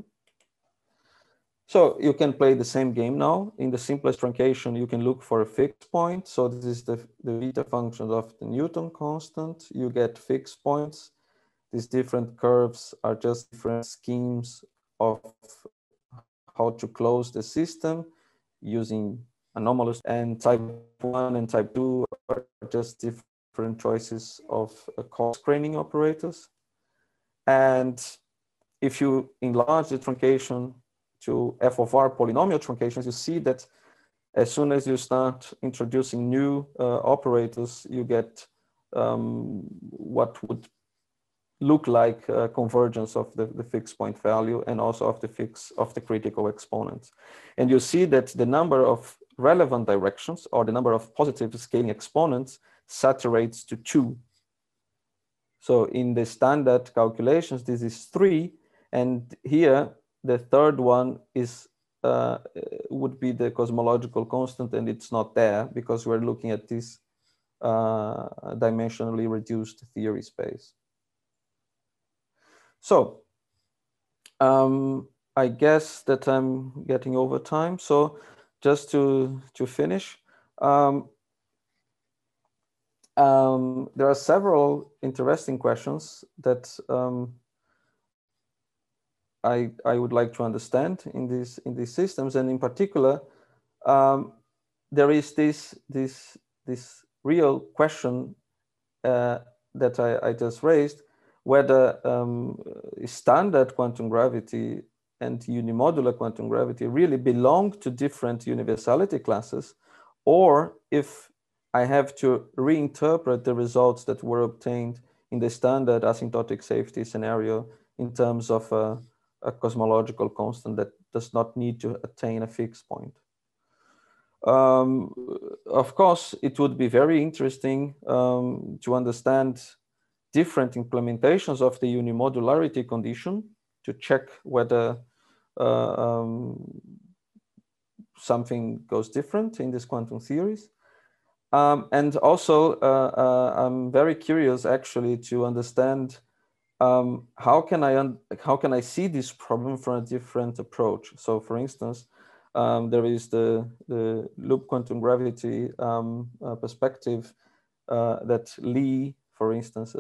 So you can play the same game now. In the simplest truncation, you can look for a fixed point. So this is the beta function of the Newton constant. You get fixed points. These different curves are just different schemes of how to close the system using anomalous, and type 1 and type 2 are just different choices of cross-graining operators. And if you enlarge the truncation to f of r polynomial truncations, you see that as soon as you start introducing new operators, you get what would look like convergence of the fixed point value and also of the critical exponents. And you see that the number of relevant directions, or the number of positive scaling exponents, saturates to 2. So in the standard calculations, this is 3, and here the third one is would be the cosmological constant, and it's not there because we're looking at this dimensionally reduced theory space. So I guess that I'm getting over time. So just to finish, there are several interesting questions that I would like to understand in these systems, and in particular, there is this real question that I just raised, whether standard quantum gravity and unimodular quantum gravity really belong to different universality classes, or if I have to reinterpret the results that were obtained in the standard asymptotic safety scenario in terms of a cosmological constant that does not need to attain a fixed point. Of course, it would be very interesting to understand different implementations of the unimodularity condition to check whether something goes different in these quantum theories. And also, I'm very curious actually to understand how can I see this problem from a different approach. So for instance, there is the loop quantum gravity perspective that Lee, for instance,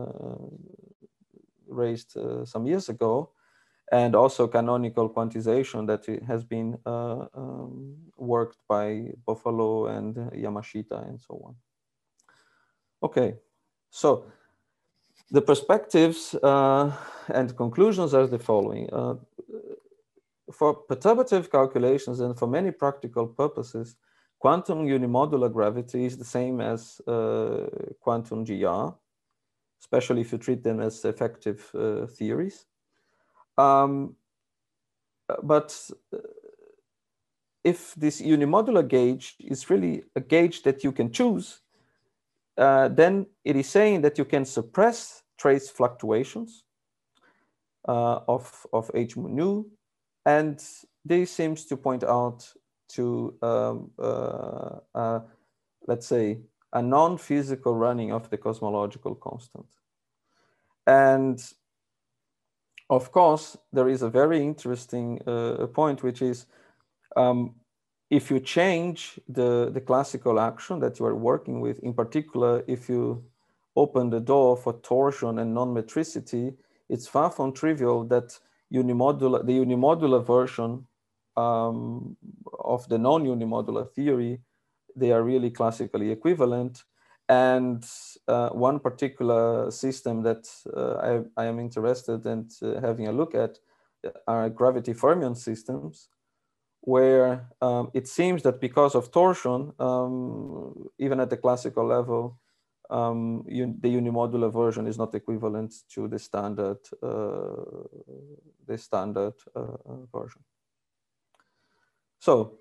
raised some years ago, and also canonical quantization that has been worked by Buffalo and Yamashita and so on. Okay, so The perspectives and conclusions are the following. For perturbative calculations and for many practical purposes, quantum unimodular gravity is the same as quantum GR, especially if you treat them as effective theories. But if this unimodular gauge is really a gauge that you can choose, then it is saying that you can suppress trace fluctuations of H mu nu, and this seems to point out to, let's say, a non-physical running of the cosmological constant. And of course, there is a very interesting point, which is if you change the classical action that you are working with, in particular, if you open the door for torsion and non-metricity, it's far from trivial that the unimodular version of the non-unimodular theory, they are really classically equivalent. And one particular system that I am interested in having a look at are gravity fermion systems, where it seems that because of torsion, even at the classical level, the unimodular version is not equivalent to the standard version. So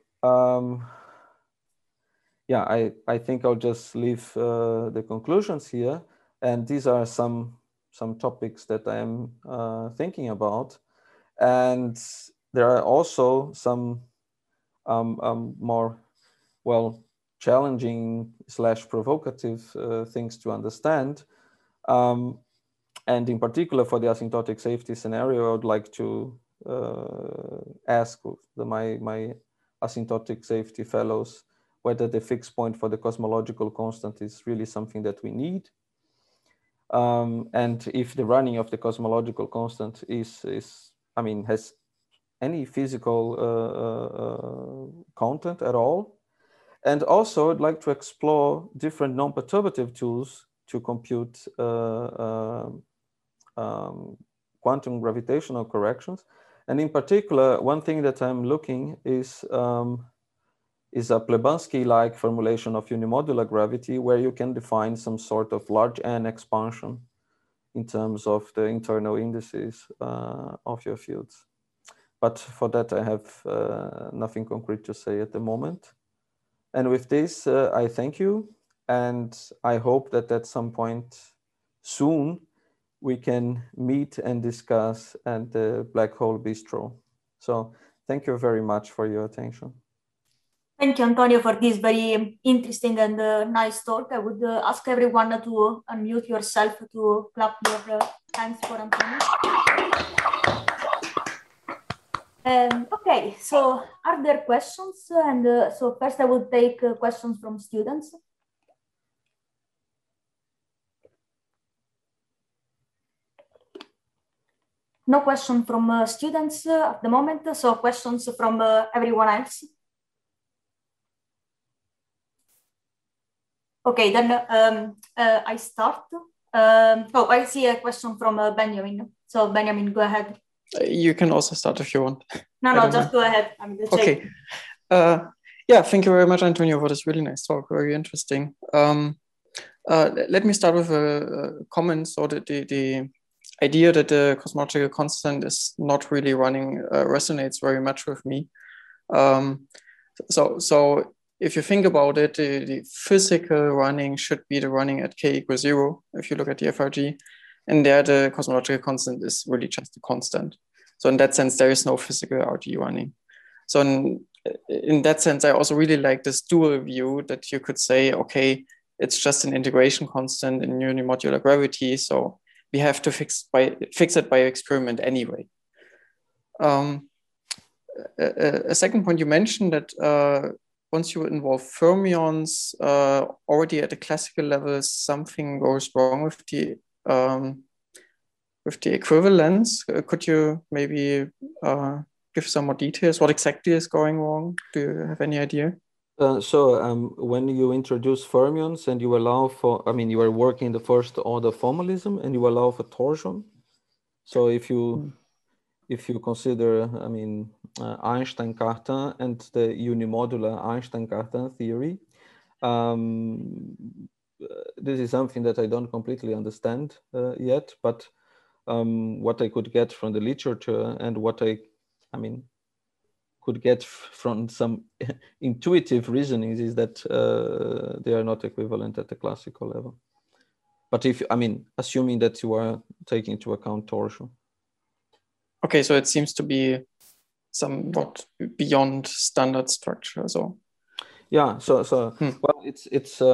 yeah, I think I'll just leave the conclusions here, and these are some topics that I am thinking about, and there are also some more challenging / provocative things to understand. And in particular for the asymptotic safety scenario, I would like to ask my asymptotic safety fellows whether the fixed point for the cosmological constant is really something that we need. And if the running of the cosmological constant has any physical content at all. And also I'd like to explore different non-perturbative tools to compute quantum gravitational corrections. And in particular, one thing that I'm looking is a Plebanski-like formulation of unimodular gravity, where you can define some sort of large N expansion in terms of the internal indices of your fields. But for that, I have nothing concrete to say at the moment. And with this, I thank you. And I hope that at some point soon, we can meet and discuss at the Black Hole Bistro. So thank you very much for your attention. Thank you, Antonio, for this very interesting and nice talk. I would ask everyone to unmute yourself to clap your hands for Antonio. Okay, so are there questions? And so first I will take questions from students. No question from students at the moment, so questions from everyone else. Okay, then I start. Oh, I see a question from Benjamin. So Benjamin, go ahead. You can also start if you want. No, just go ahead. I'm the okay. Yeah, thank you very much, Antonio, for this really nice talk. Very interesting. Let me start with a comment. So the idea that the cosmological constant is not really running resonates very much with me. So if you think about it, the physical running should be the running at k = 0, if you look at the FRG. And there the cosmological constant is really just a constant. So in that sense, there is no physical RG running. So in that sense, I also really like this dual view that you could say, okay, it's just an integration constant in unimodular gravity. So we have to fix it by experiment anyway. A second point, you mentioned that once you involve fermions already at the classical level, something goes wrong with the equivalence. Could you maybe give some more details? What exactly is going wrong? Do you have any idea? When you introduce fermions and you allow for, you are working the first order formalism and you allow for torsion. So if you consider, Einstein-Cartan and the unimodular Einstein-Cartan theory, this is something that I don't completely understand yet, but what I could get from the literature and what I could get from some intuitive reasonings is that they are not equivalent at the classical level. But assuming that you are taking into account torsion. Okay, so it seems to be somewhat beyond standard structure. So yeah, well, it's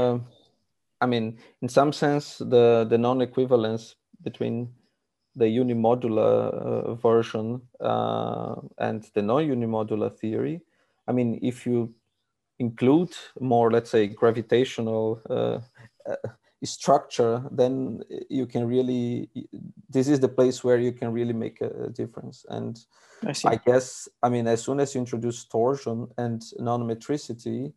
in some sense the non-equivalence between the unimodular version and the non-unimodular theory. If you include more, let's say, gravitational structure, then you can really, this is the place where you can really make a difference. And I guess, as soon as you introduce torsion and non-metricity,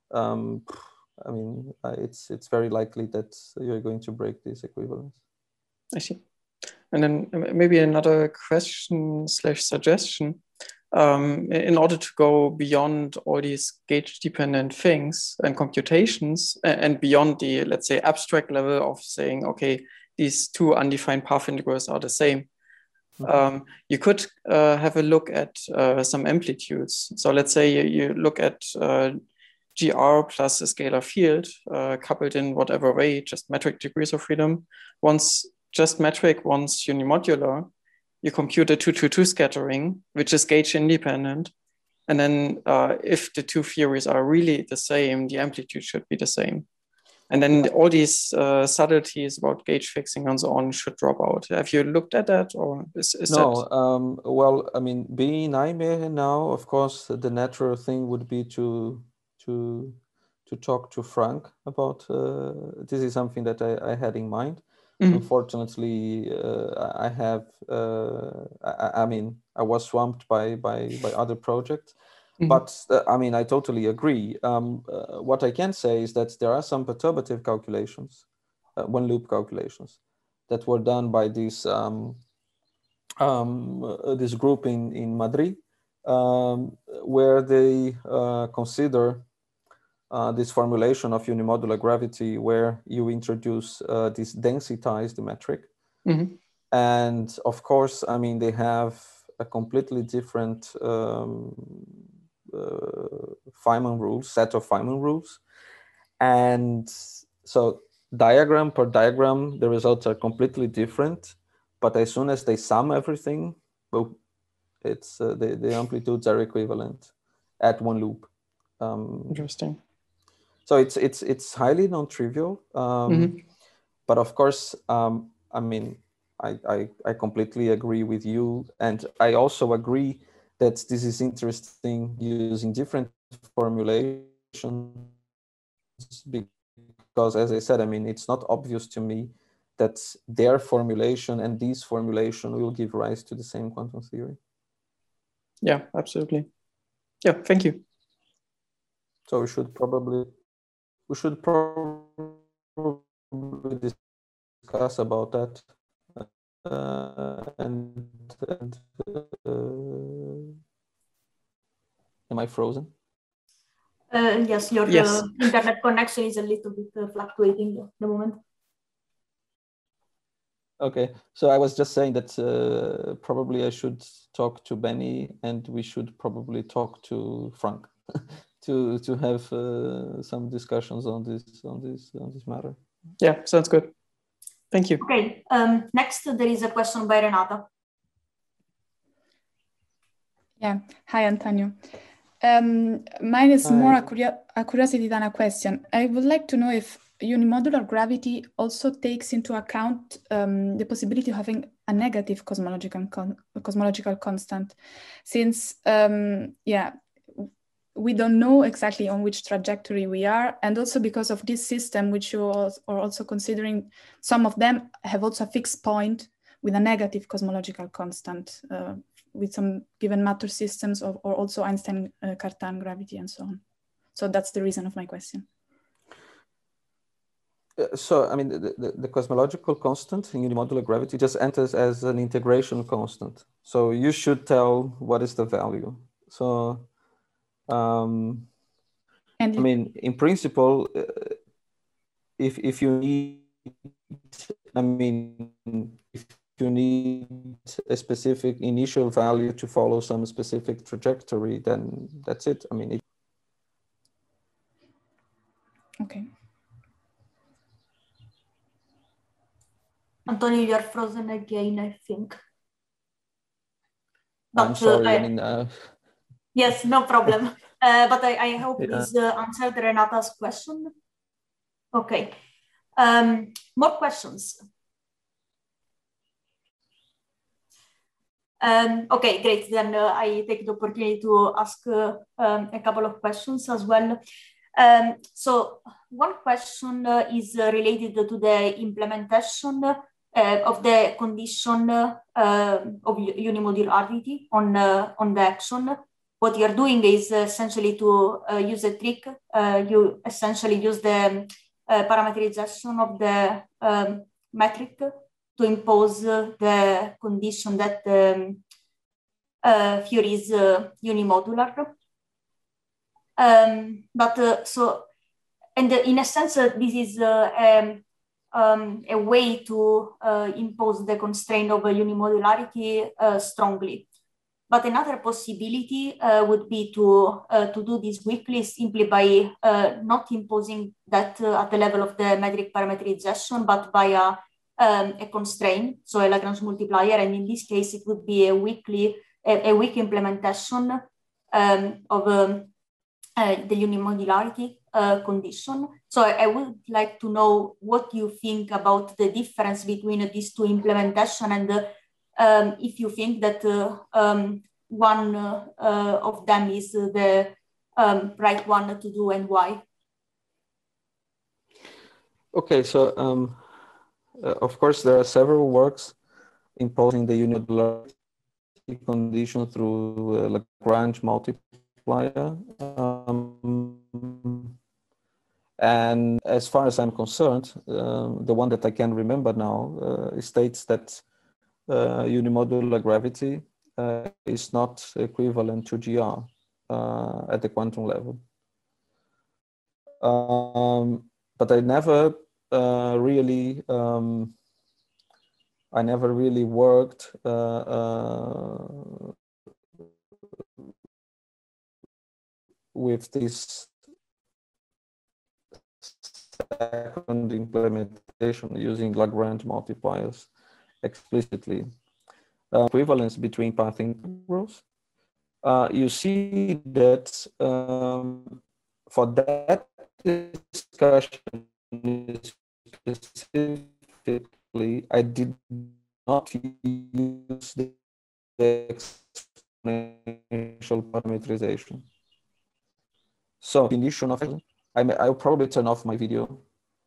it's very likely that you're going to break this equivalence. I see. And then maybe another question / suggestion. In order to go beyond all these gauge-dependent things and computations and beyond the, let's say, abstract level of saying, okay, these two undefined path integrals are the same, you could have a look at some amplitudes. So let's say you look at GR plus a scalar field coupled in whatever way, just metric degrees of freedom. Once just metric, once unimodular, you compute a 2-2-2 scattering, which is gauge independent. And then if the two theories are really the same, the amplitude should be the same. And then all these subtleties about gauge fixing and so on should drop out. Have you looked at that, or is no, that? Well, being in Nijmegen now, of course, the natural thing would be to talk to Frank about, this is something that I had in mind. Mm-hmm. Unfortunately, I have, I was swamped by other projects. Mm-hmm. But I totally agree. What I can say is that there are some perturbative calculations, one loop calculations, that were done by this this group in Madrid, where they consider this formulation of unimodular gravity, where you introduce this densitized metric. Mm-hmm. And of course, they have a completely different Feynman rules, set of Feynman rules. And so diagram per diagram, the results are completely different. But as soon as they sum everything, well, it's the amplitudes are equivalent at one loop. Interesting. So it's highly non-trivial. Mm-hmm. But of course, I completely agree with you. And I also agree that this is interesting using different formulations, because as I said, it's not obvious to me that their formulation and this formulation will give rise to the same quantum theory. Yeah, absolutely. Yeah, thank you. So we should probably discuss about that. Am I frozen? Yes, your internet connection is a little bit fluctuating at the moment. Okay, so I was just saying that probably I should talk to Benny, and we should probably talk to Frank to have some discussions on this matter. Yeah, sounds good. Thank you. Okay, next there is a question by Renata. Yeah, hi Antonio. Mine is more a curiosity than a question. I would like to know if unimodular gravity also takes into account the possibility of having a negative cosmological constant, since we don't know exactly on which trajectory we are, and also because of this system, which you are also considering, some of them have also a fixed point with a negative cosmological constant, with some given matter systems or also Einstein-Cartan gravity and so on. So that's the reason of my question. So, I mean, the cosmological constant in unimodular gravity just enters as an integration constant. So you should tell what is the value. So, I mean, in principle, if you need, I mean, if you need a specific initial value to follow some specific trajectory, then that's it. I mean, okay. Antonio, you're frozen again, I think. But, I'm sorry, I mean... yes, no problem. But I hope this answered Renata's question. Okay. More questions? Okay, great. Then I take the opportunity to ask a couple of questions as well. So one question is related to the implementation of the condition of unimodularity on the action. What you're doing is essentially to use a trick. You essentially use the parameterization of the metric to impose the condition that Fiori is unimodular. And in a sense, this is a way to impose the constraint of unimodularity strongly. But another possibility would be to do this weakly simply by not imposing that at the level of the metric parameterization, but by a constraint, so a Lagrange multiplier. And in this case, it would be a weak implementation of the unimodularity condition. So I would like to know what you think about the difference between these two implementations, and if you think that one of them is the right one to do and why. Okay, so of course there are several works imposing the unimodularity condition through Lagrange multiplier. And as far as I'm concerned, the one that I can remember now states that unimodular gravity is not equivalent to GR at the quantum level. But I never really worked with this second implementation using Lagrange multipliers explicitly. Equivalence between path integrals. You see that for that discussion specifically, I did not use the exponential parameterization. So, condition of I'll probably turn off my video.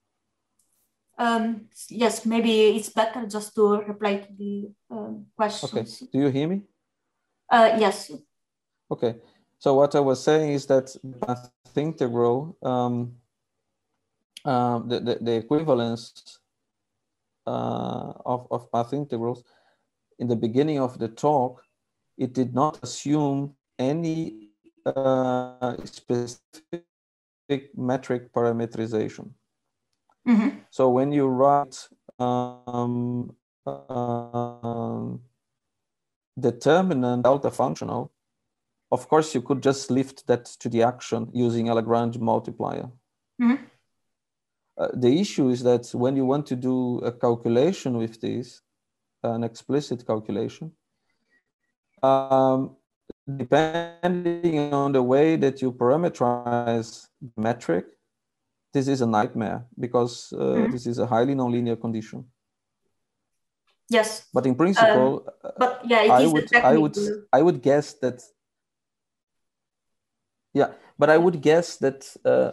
Yes, maybe it's better just to reply to the questions. Okay, do you hear me? Yes. Okay, so what I was saying is that path integral, the equivalence of path integrals, in the beginning of the talk, it did not assume any specific metric parameterization. Mm-hmm. So when you write determinant delta functional, of course you could just lift that to the action using a Lagrange multiplier. Mm-hmm. The issue is that when you want to do a calculation with this, an explicit calculation, depending on the way that you parameterize the metric, this is a nightmare because this is a highly nonlinear condition. Yes. But in principle, but yeah, I would guess that. Yeah, but I would guess that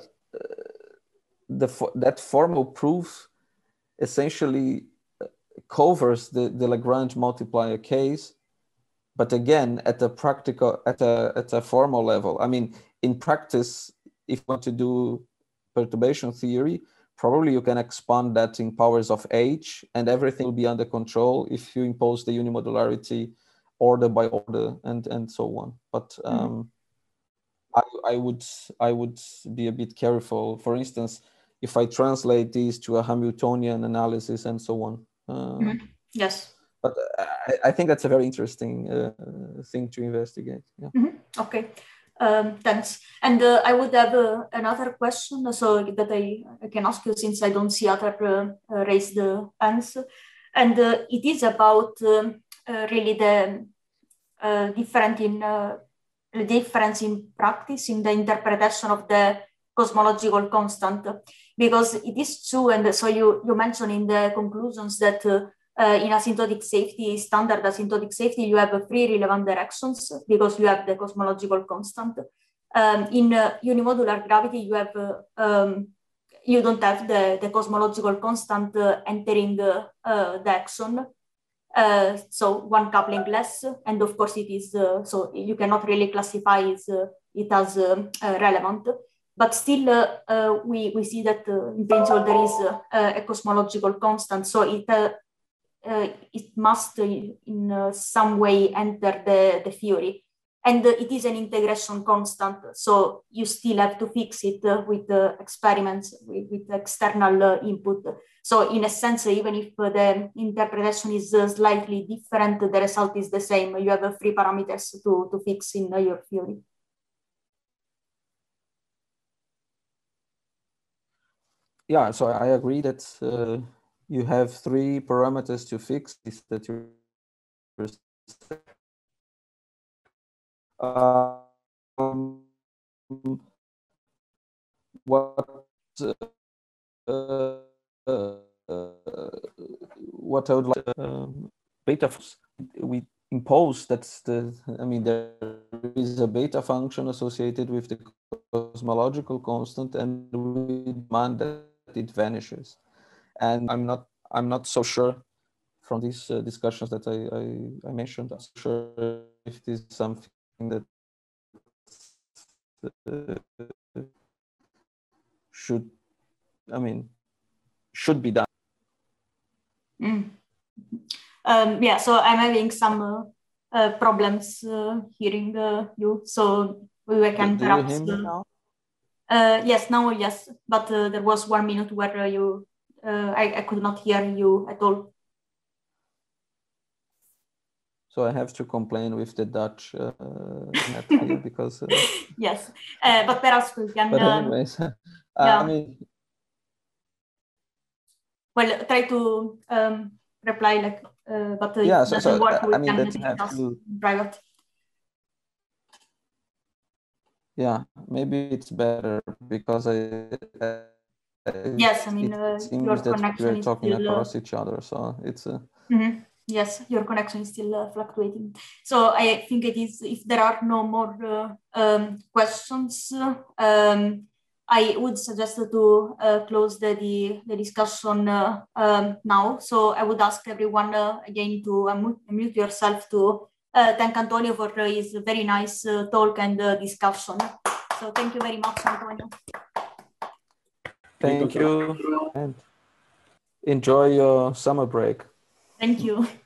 that formal proof essentially covers the Lagrange multiplier case, but again at a formal level. I mean, in practice, if you want to do perturbation theory, probably you can expand that in powers of h, and everything will be under control if you impose the unimodularity order by order and so on. But I would be a bit careful. For instance, if I translate these to a Hamiltonian analysis and so on. Yes. But I think that's a very interesting thing to investigate. Yeah. Okay. Thanks. And I would have another question, so that I can ask you, since I don't see other raised hands. And it is about really the difference in practice in the interpretation of the cosmological constant, because it is true, and so you mentioned in the conclusions that in asymptotic safety, standard asymptotic safety, you have three relevant directions because you have the cosmological constant. In unimodular gravity, you have you don't have the cosmological constant entering the axon. So one coupling less, and of course it is so you cannot really classify it as relevant. But still, we see that in principle there is a cosmological constant, so it must in some way enter the theory, and it is an integration constant. So you still have to fix it with experiments with external input. So in a sense, even if the interpretation is slightly different, the result is the same. You have three parameters to fix in your theory. Yeah, so I agree that you have three parameters to fix this that you what I would like beta we impose that's there is a beta function associated with the cosmological constant, and we demand that it vanishes. And I'm not so sure from these discussions that I mentioned. I'm sure if this is something that should be done. Yeah, so I'm having some problems hearing you, so we can perhaps. Do you hear me now? Yes, now yes, but there was 1 minute where you I could not hear you at all. So I have to complain with the Dutch net here because. Yes, but perhaps we can. But anyways, yeah. Well, try to reply like, but yeah. it doesn't work. We can that you have discuss to. in private. Yeah, maybe it's better because yes, it seems your that connection we're is talking still, across each other, so it's Yes, your connection is still fluctuating. So I think it is, if there are no more questions, I would suggest to close the discussion now. So I would ask everyone again to unmute yourself to thank Antonio for his very nice talk and discussion. So thank you very much, Antonio. Thank you, and enjoy your summer break. Thank you.